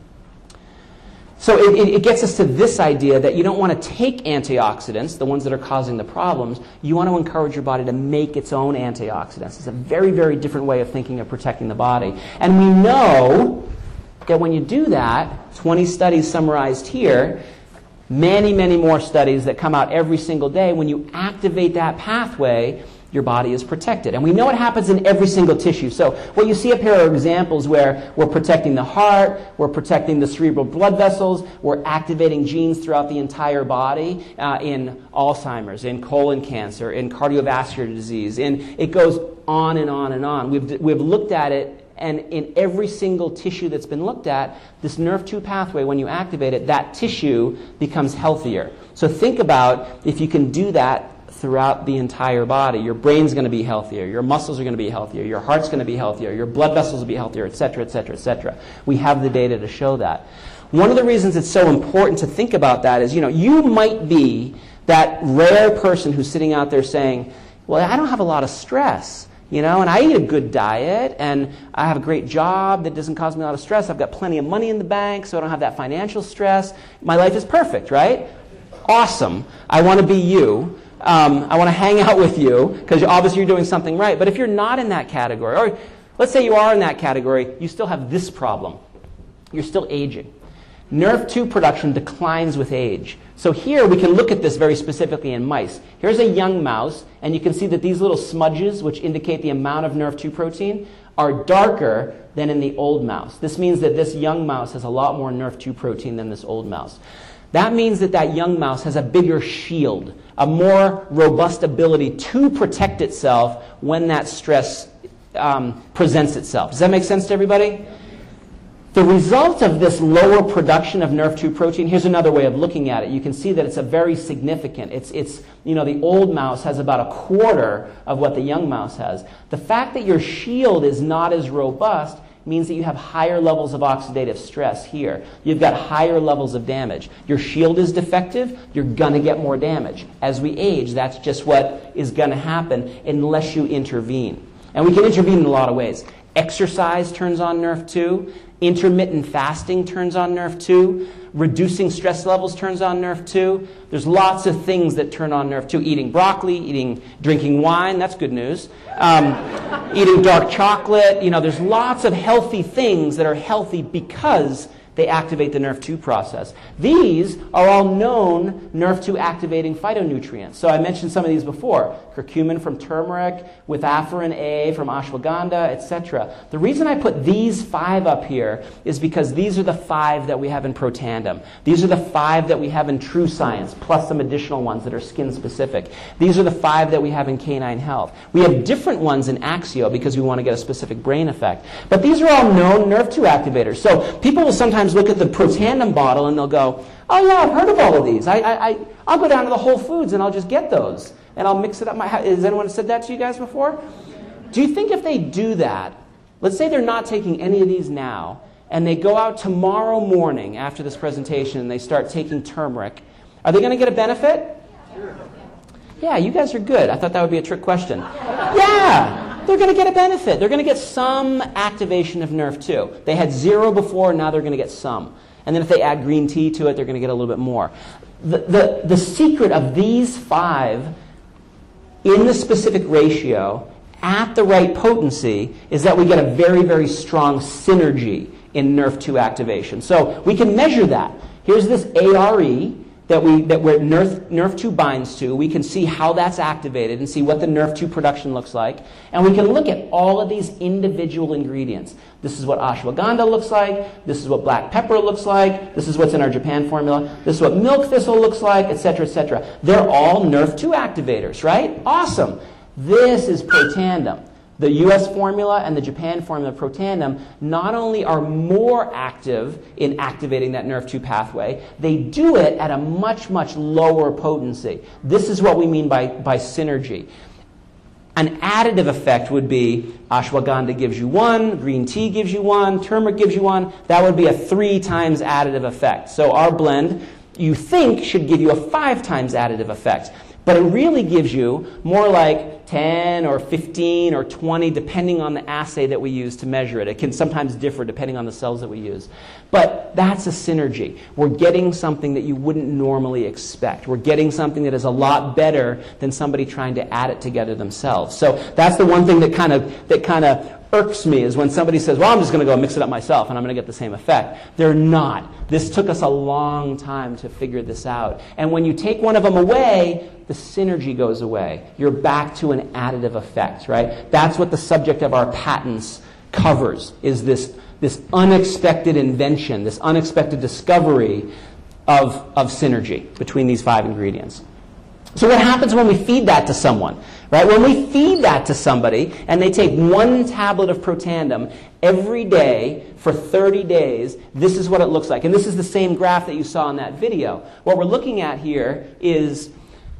So it, it gets us to this idea that you don't want to take antioxidants, the ones that are causing the problems. You want to encourage your body to make its own antioxidants. It's a very, very different way of thinking of protecting the body. And we know that when you do that, twenty studies summarized here, many, many more studies that come out every single day, when you activate that pathway, your body is protected. And we know it happens in every single tissue. So what you see up here are examples where we're protecting the heart, we're protecting the cerebral blood vessels, we're activating genes throughout the entire body uh, in Alzheimer's, in colon cancer, in cardiovascular disease, and it goes on and on and on. We've, we've looked at it, and in every single tissue that's been looked at, this nerve two pathway, when you activate it, that tissue becomes healthier. So think about if you can do that throughout the entire body. Your brain's going to be healthier, your muscles are going to be healthier, your heart's going to be healthier, your blood vessels will be healthier, et cetera, et cetera, et cetera. We have the data to show that. One of the reasons it's so important to think about that is, you know, you might be that rare person who's sitting out there saying, well, I don't have a lot of stress. You know, and I eat a good diet, and I have a great job that doesn't cause me a lot of stress. I've got plenty of money in the bank, so I don't have that financial stress. My life is perfect, right? Awesome. I want to be you. Um, I want to hang out with you, because obviously you're doing something right. But if you're not in that category, or let's say you are in that category, you still have this problem. You're still aging. Nerve two production declines with age. So here we can look at this very specifically in mice. Here's a young mouse, and you can see that these little smudges, which indicate the amount of nerve two protein, are darker than in the old mouse. This means that this young mouse has a lot more nerve two protein than this old mouse. That means that that young mouse has a bigger shield, a more robust ability to protect itself when that stress um, presents itself. Does that make sense to everybody? The result of this lower production of nerve two protein, here's another way of looking at it. You can see that it's a very significant. It's, it's, you know, the old mouse has about a quarter of what the young mouse has. The fact that your shield is not as robust means that you have higher levels of oxidative stress here. You've got higher levels of damage. Your shield is defective, you're going to get more damage. As we age, that's just what is going to happen unless you intervene. And we can intervene in a lot of ways. Exercise turns on nerve two. Intermittent fasting turns on nerve two. Reducing stress levels turns on nerve two. There's lots of things that turn on nerve two. Eating broccoli, eating, drinking wine, that's good news. Um, eating dark chocolate, you know, there's lots of healthy things that are healthy because they activate the nerve two process. These are all known nerve two activating phytonutrients. So I mentioned some of these before. Curcumin from turmeric, withafferin A from ashwagandha, et cetera. The reason I put these five up here is because these are the five that we have in Protandim. These are the five that we have in True Science, plus some additional ones that are skin specific. These are the five that we have in Canine Health. We have different ones in Axio because we want to get a specific brain effect. But these are all known nerve two activators. So people will sometimes look at the Protandim bottle and they'll go, oh yeah, I've heard of all of these. I, I, I, I'll go down to the Whole Foods and I'll just get those. And I'll mix it up. My, has anyone said that to you guys before? Do you think if they do that, let's say they're not taking any of these now, and they go out tomorrow morning after this presentation and they start taking turmeric, are they going to get a benefit? Sure. Yeah, you guys are good. I thought that would be a trick question. Yeah, they're going to get a benefit. They're going to get some activation of nerve two. They had zero before, now they're going to get some. And then if they add green tea to it, they're going to get a little bit more. The, the, the secret of these five in the specific ratio at the right potency is that we get a very, very strong synergy in nerve two activation. So we can measure that. Here's this A R E, that we that where nerve, nerve two binds to. We can see how that's activated and see what the nerve two production looks like. And we can look at all of these individual ingredients. This is what ashwagandha looks like. This is what black pepper looks like. This is what's in our Japan formula. This is what milk thistle looks like, et cetera, et cetera. They're all nerve two activators, right? Awesome. This is Protandim. The U S formula and the Japan formula, Protandim, not only are more active in activating that nerve two pathway, they do it at a much, much lower potency. This is what we mean by, by synergy. An additive effect would be ashwagandha gives you one, green tea gives you one, turmeric gives you one. That would be a three times additive effect. So our blend, you think, should give you a five times additive effect. But it really gives you more like ten or fifteen or twenty, depending on the assay that we use to measure it. It can sometimes differ depending on the cells that we use. But that's a synergy. We're getting something that you wouldn't normally expect. We're getting something that is a lot better than somebody trying to add it together themselves. So that's the one thing that kind of that kind of irks me, is when somebody says, well, I'm just going to go mix it up myself and I'm going to get the same effect. They're not. This took us a long time to figure this out. And when you take one of them away, the synergy goes away. You're back to an additive effect, right? That's what the subject of our patents covers, is this, this unexpected invention, this unexpected discovery of, of synergy between these five ingredients. So what happens when we feed that to someone? Right? When we feed that to somebody and they take one tablet of Protandim every day for thirty days, this is what it looks like. And this is the same graph that you saw in that video. What we're looking at here is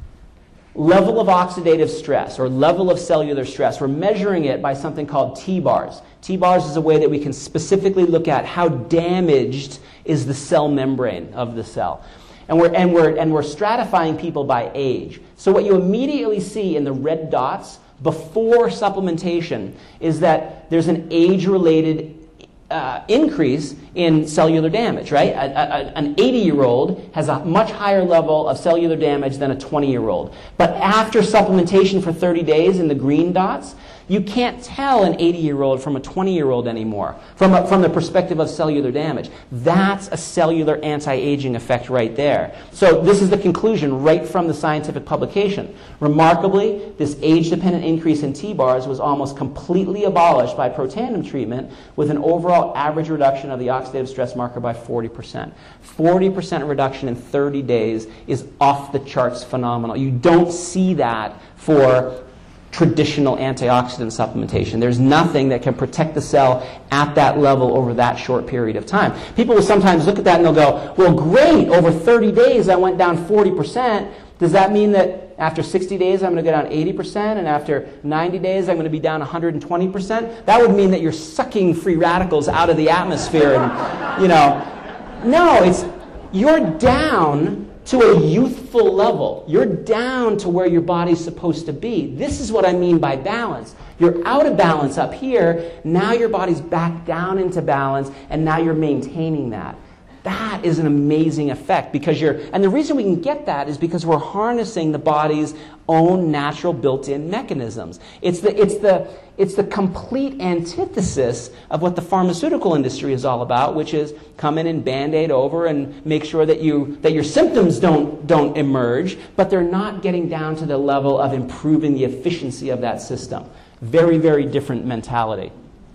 level of oxidative stress or level of cellular stress. We're measuring it by something called T-bars. T-bars is a way that we can specifically look at how damaged is the cell membrane of the cell. And we're, and, we're, and we're stratifying people by age. So what you immediately see in the red dots before supplementation is that there's an age-related uh, increase in cellular damage, right? A, a, an eighty-year-old has a much higher level of cellular damage than a twenty-year-old. But after supplementation for thirty days in the green dots, you can't tell an eighty-year-old from a twenty-year-old anymore from, a, from the perspective of cellular damage. That's a cellular anti-aging effect right there. So this is the conclusion right from the scientific publication. Remarkably, this age-dependent increase in T-bars was almost completely abolished by Protandim treatment, with an overall average reduction of the oxidative stress marker by forty percent. forty percent reduction in thirty days is off the charts phenomenal. You don't see that for traditional antioxidant supplementation. There's nothing that can protect the cell at that level over that short period of time. People will sometimes look at that and they'll go, well, great, over thirty days I went down forty percent. Does that mean that after sixty days I'm going to go down eighty percent, and after ninety days I'm going to be down one hundred twenty percent? That would mean that you're sucking free radicals out of the atmosphere. And, you know, no, it's you're down to a youthful level. You're down to where your body's supposed to be. This is what I mean by balance. You're out of balance up here. Now your body's back down into balance, and now you're maintaining that. That is an amazing effect, because you're, and the reason we can get that is because we're harnessing the body's own natural built-in mechanisms. It's the, it's the, it's the complete antithesis of what the pharmaceutical industry is all about, which is come in and Band-Aid over and make sure that you, that your symptoms don't, don't emerge, but they're not getting down to the level of improving the efficiency of that system. Very, very different mentality.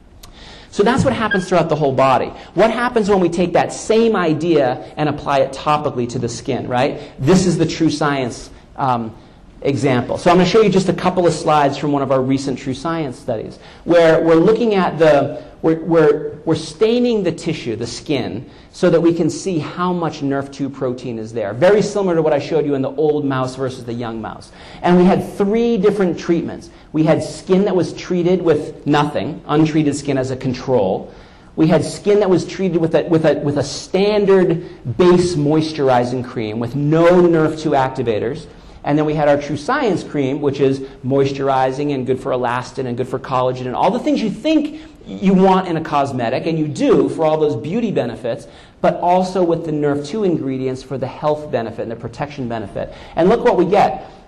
So that's what happens throughout the whole body. What happens when we take that same idea and apply it topically to the skin, right? This is the True Science um, example. So I'm going to show you just a couple of slides from one of our recent True Science studies, where we're looking at the, we're, we're, we're staining the tissue, the skin, so that we can see how much nerve two protein is there. Very similar to what I showed you in the old mouse versus the young mouse. And we had three different treatments. We had skin that was treated with nothing, untreated skin as a control. We had skin that was treated with a, with a, with a standard base moisturizing cream with no nerve two activators. And then we had our True Science cream, which is moisturizing and good for elastin and good for collagen and all the things you think you want in a cosmetic, and you do for all those beauty benefits, but also with the nerve two ingredients for the health benefit and the protection benefit. And look what we get.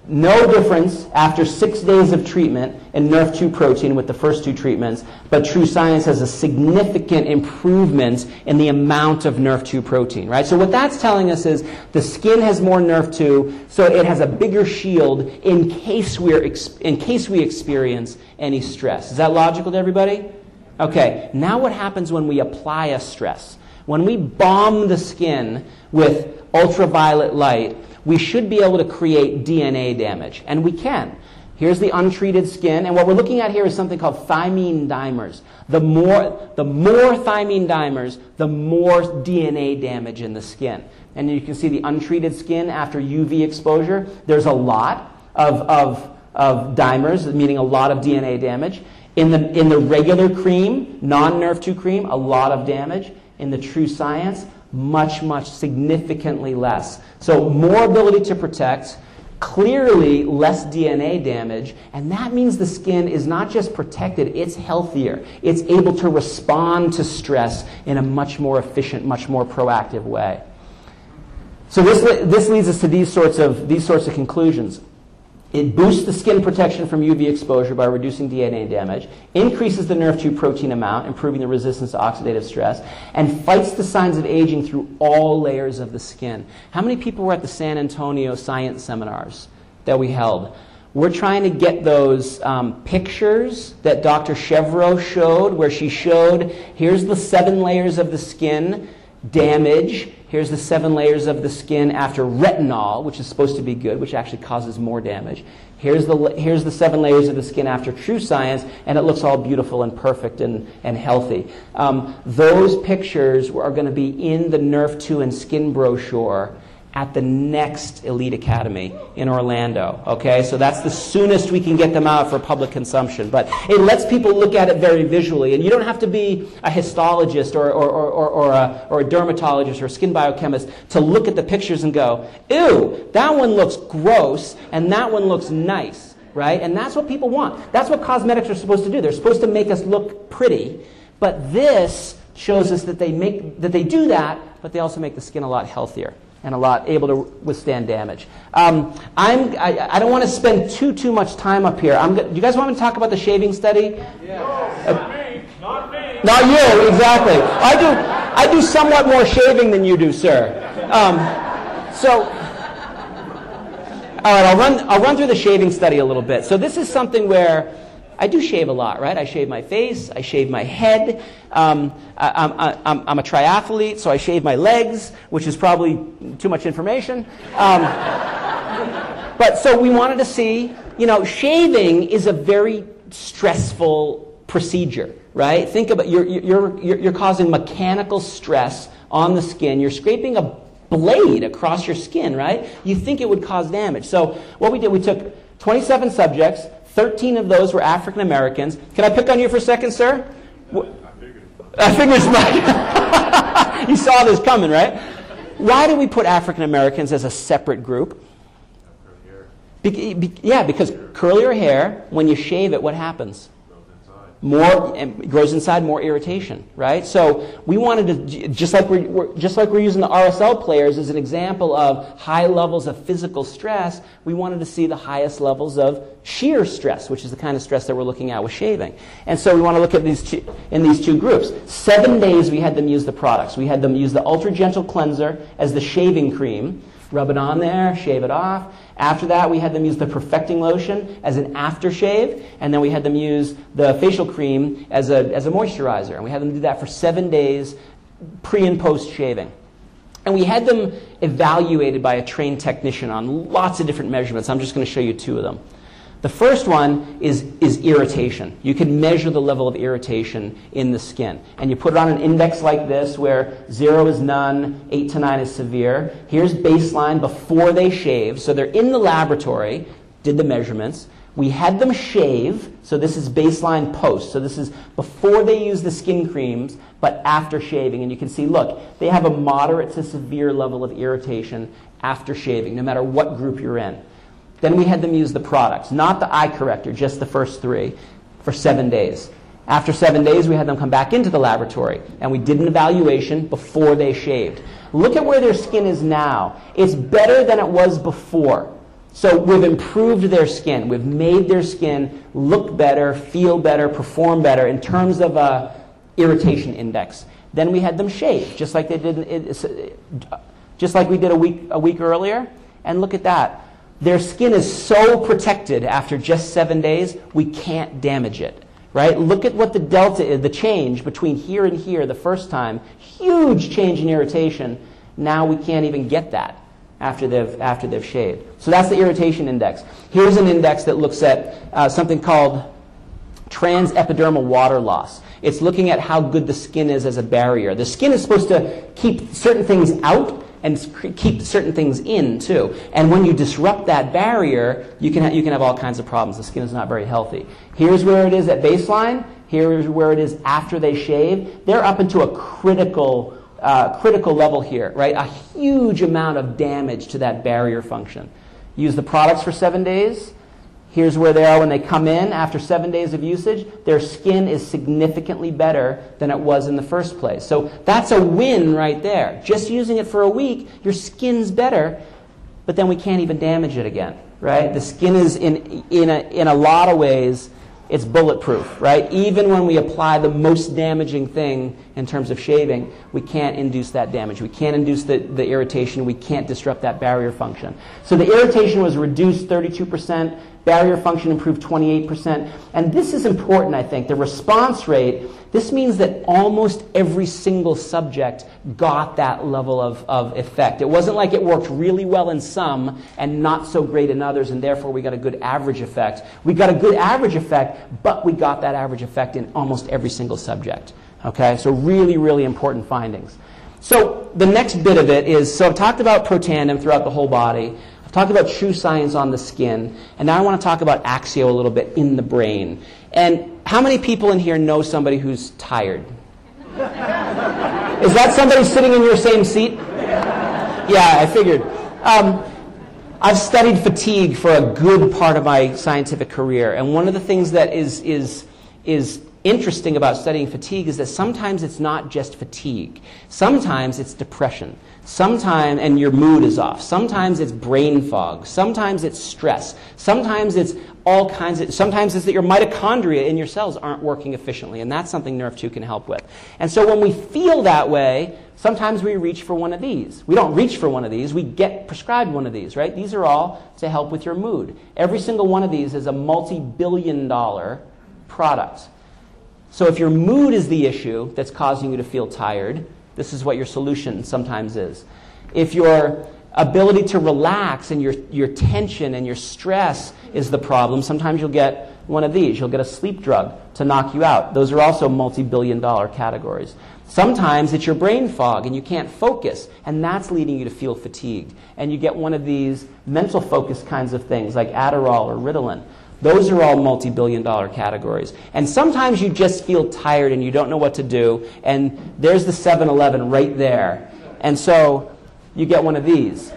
No difference after six days of treatment in N E R V two protein with the first two treatments, but True Science has a significant improvement in the amount of N E R V two protein, right? So what that's telling us is the skin has more N E R V two, so it has a bigger shield in case we're ex- in case we experience any stress. Is that logical to everybody? Okay, now what happens when we apply a stress? When we bomb the skin with ultraviolet light, we should be able to create D N A damage, and we can. Here's the untreated skin, and what we're looking at here is something called thymine dimers. The more, the more thymine dimers, the more D N A damage in the skin. And you can see the untreated skin after U V exposure. There's a lot of, of, of dimers, meaning a lot of D N A damage. In the, in the regular cream, non-N E R V two cream, a lot of damage. In the True Science, much, much significantly less. So more ability to protect, clearly less D N A damage, and that means the skin is not just protected, it's healthier. It's able to respond to stress in a much more efficient, much more proactive way. So this, this leads us to these sorts of, these sorts of conclusions. It boosts the skin protection from U V exposure by reducing D N A damage, increases the N E R V two protein amount, improving the resistance to oxidative stress, and fights the signs of aging through all layers of the skin. How many people were at the San Antonio science seminars that we held? We're trying to get those um, pictures that Doctor Chevreau showed, where she showed, here's the seven layers of the skin damage. Here's the seven layers of the skin after retinol, which is supposed to be good, which actually causes more damage. Here's the, here's the seven layers of the skin after True Science, and it looks all beautiful and perfect and, and healthy. Um, those pictures are going to be in the N E R V two and skin brochure at the next Elite Academy in Orlando. Okay, so that's the soonest we can get them out for public consumption. But it lets people look at it very visually, and you don't have to be a histologist or or or, or, or, a, or a dermatologist or a skin biochemist to look at the pictures and go, ew, that one looks gross, and that one looks nice, right? And that's what people want. That's what cosmetics are supposed to do. They're supposed to make us look pretty, but this shows us that they make that they do that, but they also make the skin a lot healthier and a lot able to withstand damage. Um, I'm, I, I don't want to spend too, too much time up here. I'm, do you guys want me to talk about the shaving study? Yeah. No, not me. Not me. Not you, exactly. I do, I do somewhat more shaving than you do, sir. Um, so, all right, I'll run, I'll run through the shaving study a little bit. So this is something where I do shave a lot, right? I shave my face, I shave my head. Um, I, I'm, I'm, I'm a triathlete, so I shave my legs, which is probably too much information. Um, but so we wanted to see, you know, shaving is a very stressful procedure, right? Think about you're you're you're, you're causing mechanical stress on the skin. You're scraping a blade across your skin, right? You think it would cause damage. So what we did, we took twenty-seven subjects. thirteen of those were African Americans. Can I pick on you for a second, sir? I figured it's my... You saw this coming, right? Why do we put African Americans as a separate group? Be, be, yeah, because curlier hair, when you shave it, what happens? More it grows inside, more irritation, right? So we wanted to, just like we're, we're just like we're using the R S L players as an example of high levels of physical stress, we wanted to see the highest levels of shear stress, which is the kind of stress that we're looking at with shaving. And so we want to look at these two, in these two groups. Seven days we had them use the products. We had them use the Ultra Gentle Cleanser as the shaving cream. Rub it on there, shave it off. After that, we had them use the Perfecting Lotion as an aftershave, and then we had them use the facial cream as a, as a moisturizer. And we had them do that for seven days, pre and post shaving. And we had them evaluated by a trained technician on lots of different measurements. I'm just going to show you two of them. The first one is, is irritation. You can measure the level of irritation in the skin. And you put it on an index like this where zero is none, eight to nine is severe. Here's baseline before they shave. So they're in the laboratory, did the measurements. We had them shave, so this is baseline post. So this is before they use the skin creams, but after shaving. And you can see, look, they have a moderate to severe level of irritation after shaving, no matter what group you're in. Then we had them use the products, not the eye corrector, just the first three, for seven days. After seven days, we had them come back into the laboratory, and we did an evaluation before they shaved. Look at where their skin is now. It's better than it was before. So we've improved their skin. We've made their skin look better, feel better, perform better in terms of a irritation index. Then we had them shave, just like they did, just like we did a week a week earlier. And look at that. Their skin is so protected after just seven days, we can't damage it. Right? Look at what the delta is, the change between here and here the first time. Huge change in irritation. Now we can't even get that after they've after they've shaved. So that's the irritation index. Here's an index that looks at uh, something called transepidermal water loss. It's looking at how good the skin is as a barrier. The skin is supposed to keep certain things out and keep certain things in too. And when you disrupt that barrier, you can ha- you can have all kinds of problems. The skin is not very healthy. Here's where it is at baseline. Here's where it is after they shave. They're up into a critical uh, critical level here, right? A huge amount of damage to that barrier function. Use the products for seven days. Here's where they are when they come in after seven days of usage. Their skin is significantly better than it was in the first place. So that's a win right there. Just using it for a week, your skin's better, but then we can't even damage it again, right? The skin is, in, in, a, in a lot of ways, it's bulletproof, right? Even when we apply the most damaging thing in terms of shaving, we can't induce that damage. We can't induce the, the irritation. We can't disrupt that barrier function. So the irritation was reduced thirty-two percent. Barrier function improved twenty-eight percent. And this is important, I think. The response rate, this means that almost every single subject got that level of, of effect. It wasn't like it worked really well in some and not so great in others, and therefore we got a good average effect. We got a good average effect, but we got that average effect in almost every single subject. Okay? So really, really important findings. So the next bit of it is, so I've talked about Protandim throughout the whole body. I've talked about true science on the skin, and now I want to talk about Axio a little bit in the brain. And how many people in here know somebody who's tired? Is that somebody sitting in your same seat? Yeah, I figured. Um, I've studied fatigue for a good part of my scientific career, and one of the things that is is is interesting about studying fatigue is that sometimes it's not just fatigue. Sometimes it's depression. Sometimes, and your mood is off. Sometimes it's brain fog. Sometimes it's stress. Sometimes it's all kinds of, sometimes it's that your mitochondria in your cells aren't working efficiently, and that's something Nerve two can help with. And so when we feel that way, sometimes we reach for one of these. We don't reach for one of these, we get prescribed one of these, right? These are all to help with your mood. Every single one of these is a multi-billion dollar product. So if your mood is the issue that's causing you to feel tired, this is what your solution sometimes is. If your ability to relax and your, your tension and your stress is the problem, sometimes you'll get one of these. You'll get a sleep drug to knock you out. Those are also multi-billion dollar categories. Sometimes it's your brain fog and you can't focus, and that's leading you to feel fatigued. And you get one of these mental focus kinds of things like Adderall or Ritalin. Those are all multi-billion dollar categories. And sometimes you just feel tired and you don't know what to do, and there's the seven eleven right there. And so you get one of these,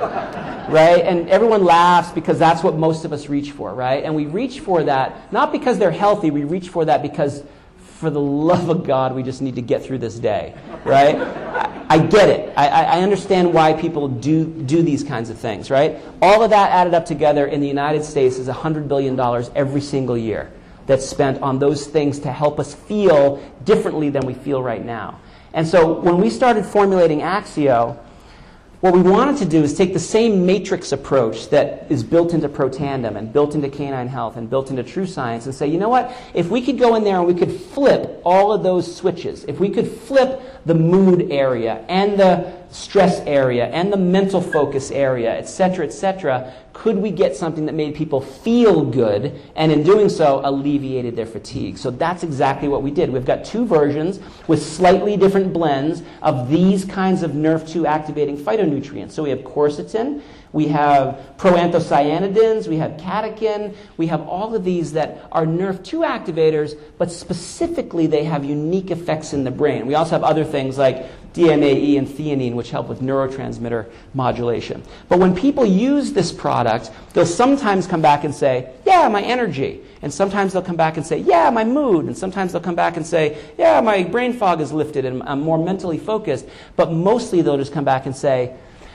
right? And everyone laughs because that's what most of us reach for, right? And we reach for that, not because they're healthy, we reach for that because for the love of God, we just need to get through this day, right? I, I get it. I, I understand why people do, do these kinds of things, right? All of that added up together in the United States is one hundred billion dollars every single year that's spent on those things to help us feel differently than we feel right now. And so when we started formulating Axio, what we wanted to do is take the same matrix approach that is built into Protandim and built into Canine Health and built into True Science and say, you know what, if we could go in there and we could flip all of those switches, if we could flip the mood area and the stress area and the mental focus area, et cetera, et cetera, could we get something that made people feel good and in doing so alleviated their fatigue? So that's exactly what we did. We've got two versions with slightly different blends of these kinds of Nerve two activating phytonutrients. So we have quercetin, we have proanthocyanidins, we have catechin, we have all of these that are Nerve two activators, but specifically they have unique effects in the brain. We also have other things like D M A E and theanine, which help with neurotransmitter modulation. But when people use this product, they'll sometimes come back and say, yeah, my energy. And sometimes they'll come back and say, yeah, my mood. And sometimes they'll come back and say, yeah, my brain fog is lifted and I'm more mentally focused. But mostly they'll just come back and say,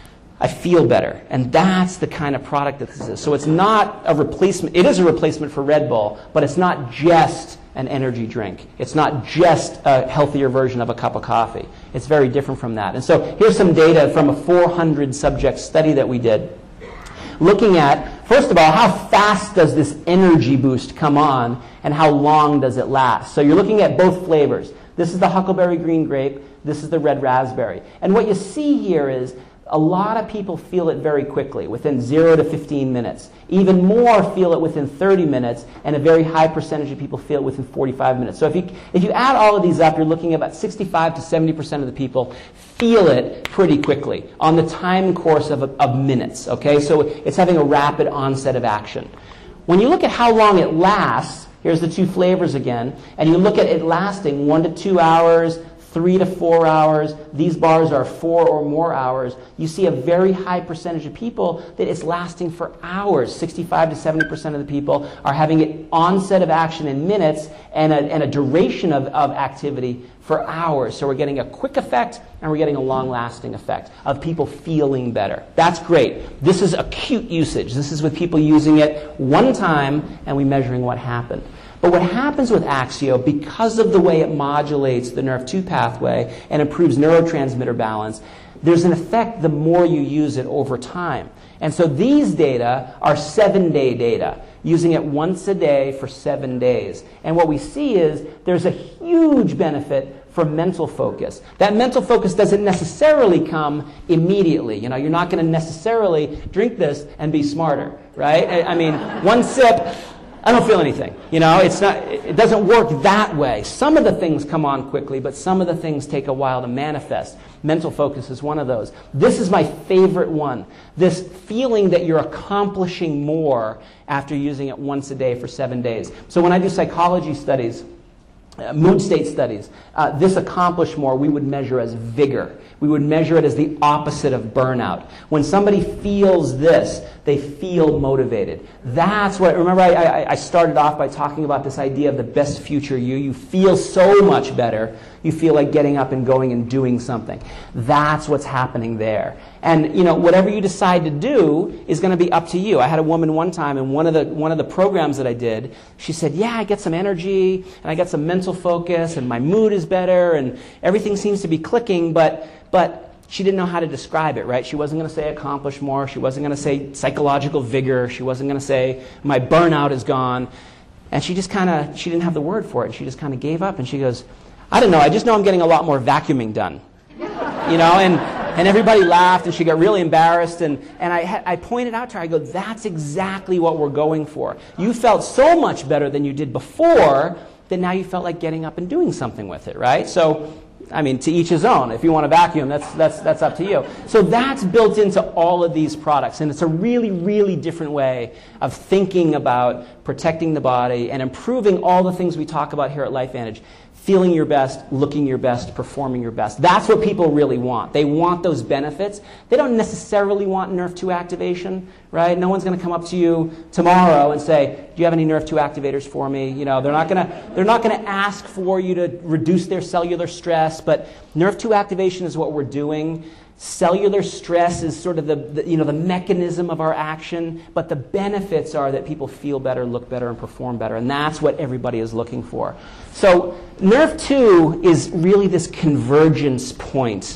I feel better. And that's the kind of product that this is. So it's not a replacement. It is a replacement for Red Bull, but it's not just an energy drink. It's not just a healthier version of a cup of coffee. It's very different from that. And so here's some data from a four hundred subject study that we did, looking at, first of all, how fast does this energy boost come on and how long does it last? So you're looking at both flavors. This is the Huckleberry Green Grape. This is the Red Raspberry. And what you see here is a lot of people feel it very quickly, within zero to fifteen minutes. Even more feel it within thirty minutes, and a very high percentage of people feel it within forty-five minutes. So if you, if you add all of these up, you're looking at about sixty-five to seventy percent of the people feel it pretty quickly on the time course of, of minutes. Okay, so it's having a rapid onset of action. When you look at how long it lasts, here's the two flavors again, and you look at it lasting one to two hours, three to four hours. These bars are four or more hours. You see a very high percentage of people that it's lasting for hours. sixty-five to seventy percent of the people are having an onset of action in minutes and a, and a duration of, of activity for hours. So we're getting a quick effect and we're getting a long-lasting effect of people feeling better. That's great. This is acute usage. This is with people using it one time and we measuring what happened. But what happens with Axio, because of the way it modulates the nerve two pathway and improves neurotransmitter balance, there's an effect the more you use it over time. And so these data are seven-day data, using it once a day for seven days. And what we see is there's a huge benefit for mental focus. That mental focus doesn't necessarily come immediately. You know, you're not going to necessarily drink this and be smarter, right? I, I mean, one sip, I don't feel anything. You know, it's not, it doesn't work that way. Some of the things come on quickly, but some of the things take a while to manifest. Mental focus is one of those. This is my favorite one. This feeling that you're accomplishing more after using it once a day for seven days. So when I do psychology studies, uh, mood state studies, uh, this accomplish more we would measure as vigor. We would measure it as the opposite of burnout. When somebody feels this, they feel motivated. That's what, remember I, I, I started off by talking about this idea of the best future you. You feel so much better. You feel like getting up and going and doing something. That's what's happening there. And, you know, whatever you decide to do is going to be up to you. I had a woman one time in one of the one of the programs that I did. She said, yeah, I get some energy and I get some mental focus and my mood is better and everything seems to be clicking, but but she didn't know how to describe it, right? She wasn't going to say accomplish more. She wasn't going to say psychological vigor. She wasn't going to say my burnout is gone. And she just kind of, she didn't have the word for it. And she just kind of gave up and she goes, I don't know, I just know I'm getting a lot more vacuuming done. You know, and, and everybody laughed and she got really embarrassed. And, and I, ha- I pointed out to her, I go, that's exactly what we're going for. You felt so much better than you did before that now you felt like getting up and doing something with it, right? So, I mean, to each his own. If you want to vacuum, that's, that's, that's up to you. So that's built into all of these products. And it's a really, really different way of thinking about protecting the body and improving all the things we talk about here at LifeVantage. Feeling your best, looking your best, performing your best. That's what people really want. They want those benefits. They don't necessarily want nerve two activation, right? No one's going to come up to you tomorrow and say, do you have any nerve two activators for me? You know, they're not going to they're not going to ask for you to reduce their cellular stress, but nerve two activation is what we're doing. Cellular stress is sort of the, the you know the mechanism of our action, but the benefits are that people feel better, look better, and perform better, and that's what everybody is looking for. So nerve two is really this convergence point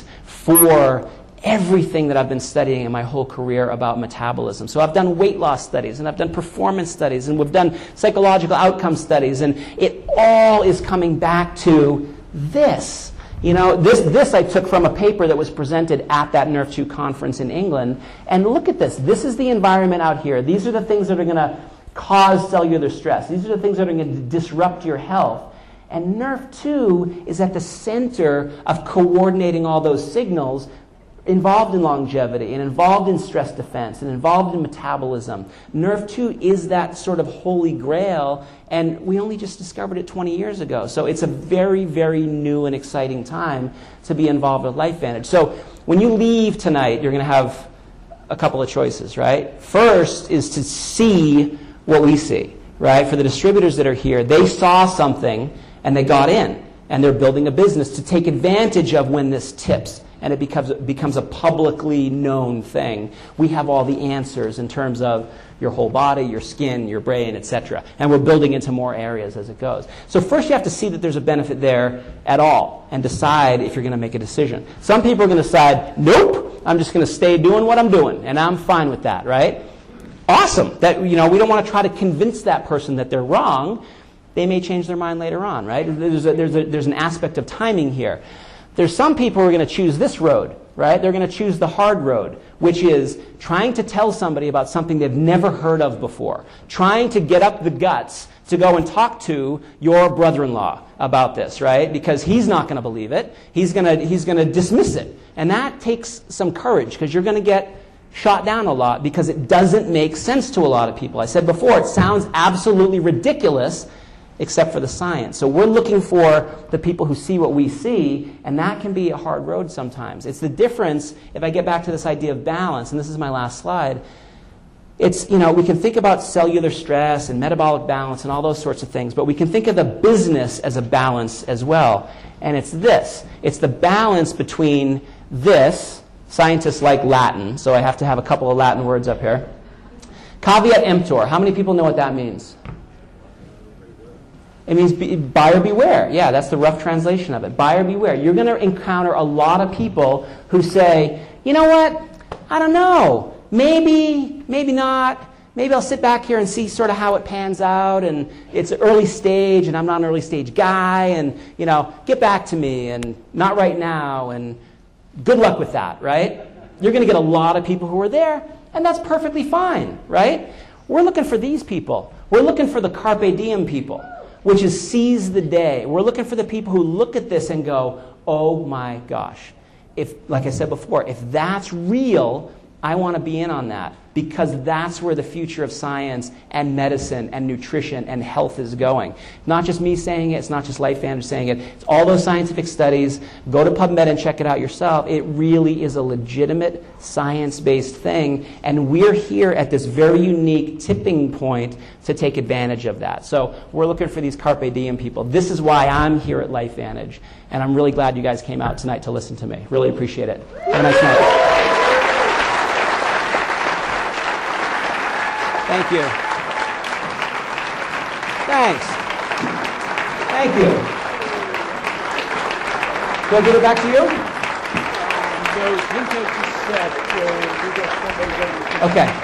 for everything that I've been studying in my whole career about metabolism. So I've done weight loss studies, and I've done performance studies, and we've done psychological outcome studies, and it all is coming back to this. You know, this, this I took from a paper that was presented at that Nerve two conference in England. And look at this. This is the environment out here. These are the things that are going to cause cellular stress. These are the things that are going to disrupt your health. And Nerve two is at the center of coordinating all those signals, involved in longevity and involved in stress defense and involved in metabolism. Nerve two is that sort of holy grail, and we only just discovered it twenty years ago. So it's a very, very new and exciting time to be involved with LifeVantage. So when you leave tonight, you're going to have a couple of choices, right? First is to see what we see, right? For the distributors that are here, they saw something and they got in, and they're building a business to take advantage of when this tips. and it becomes, becomes a publicly known thing. We have all the answers in terms of your whole body, your skin, your brain, et cetera. And we're building into more areas as it goes. So first you have to see that there's a benefit there at all and decide if you're going to make a decision. Some people are going to decide, nope, I'm just going to stay doing what I'm doing, and I'm fine with that, right? Awesome. That, you know, we don't want to try to convince that person that they're wrong. They may change their mind later on, right? There's, a, there's, a, there's an aspect of timing here. There's some people who are going to choose this road, right? They're going to choose the hard road, which is trying to tell somebody about something they've never heard of before, trying to get up the guts to go and talk to your brother-in-law about this, right? Because he's not going to believe it. He's going to he's going to dismiss it. And that takes some courage, because you're going to get shot down a lot because it doesn't make sense to a lot of people. I said before, it sounds absolutely ridiculous except for the science. So we're looking for the people who see what we see, and that can be a hard road sometimes. It's the difference, if I get back to this idea of balance, and this is my last slide, it's, you know, we can think about cellular stress and metabolic balance and all those sorts of things, but we can think of the business as a balance as well. And it's this. It's the balance between this. Scientists like Latin, so I have to have a couple of Latin words up here. Caveat emptor. How many people know what that means? It means be, buyer beware. Yeah, that's the rough translation of it. Buyer beware. You're going to encounter a lot of people who say, you know what? I don't know. Maybe, maybe not. Maybe I'll sit back here and see sort of how it pans out, and it's an early stage, and I'm not an early stage guy, and, you know, get back to me, and not right now, and good luck with that, right? You're going to get a lot of people who are there, and that's perfectly fine, right? We're looking for these people. We're looking for the carpe diem people, which is seize the day. We're looking for the people who look at this and go, oh my gosh. If, like I said before, if that's real, I want to be in on that, because that's where the future of science and medicine and nutrition and health is going. Not just me saying it, it's not just LifeVantage saying it, it's all those scientific studies. Go to PubMed and check it out yourself. It really is a legitimate science-based thing, and we're here at this very unique tipping point to take advantage of that. So we're looking for these carpe diem people. This is why I'm here at LifeVantage, and I'm really glad you guys came out tonight to listen to me. Really appreciate it. Have a nice night. Thank you. Thanks. Thank you. Do I give it back to you? No, Pinto just said uh, we got somebody ready. Okay.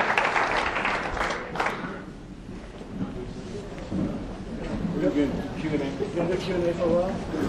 We're good. Q and A. You want to do Q and A for a while?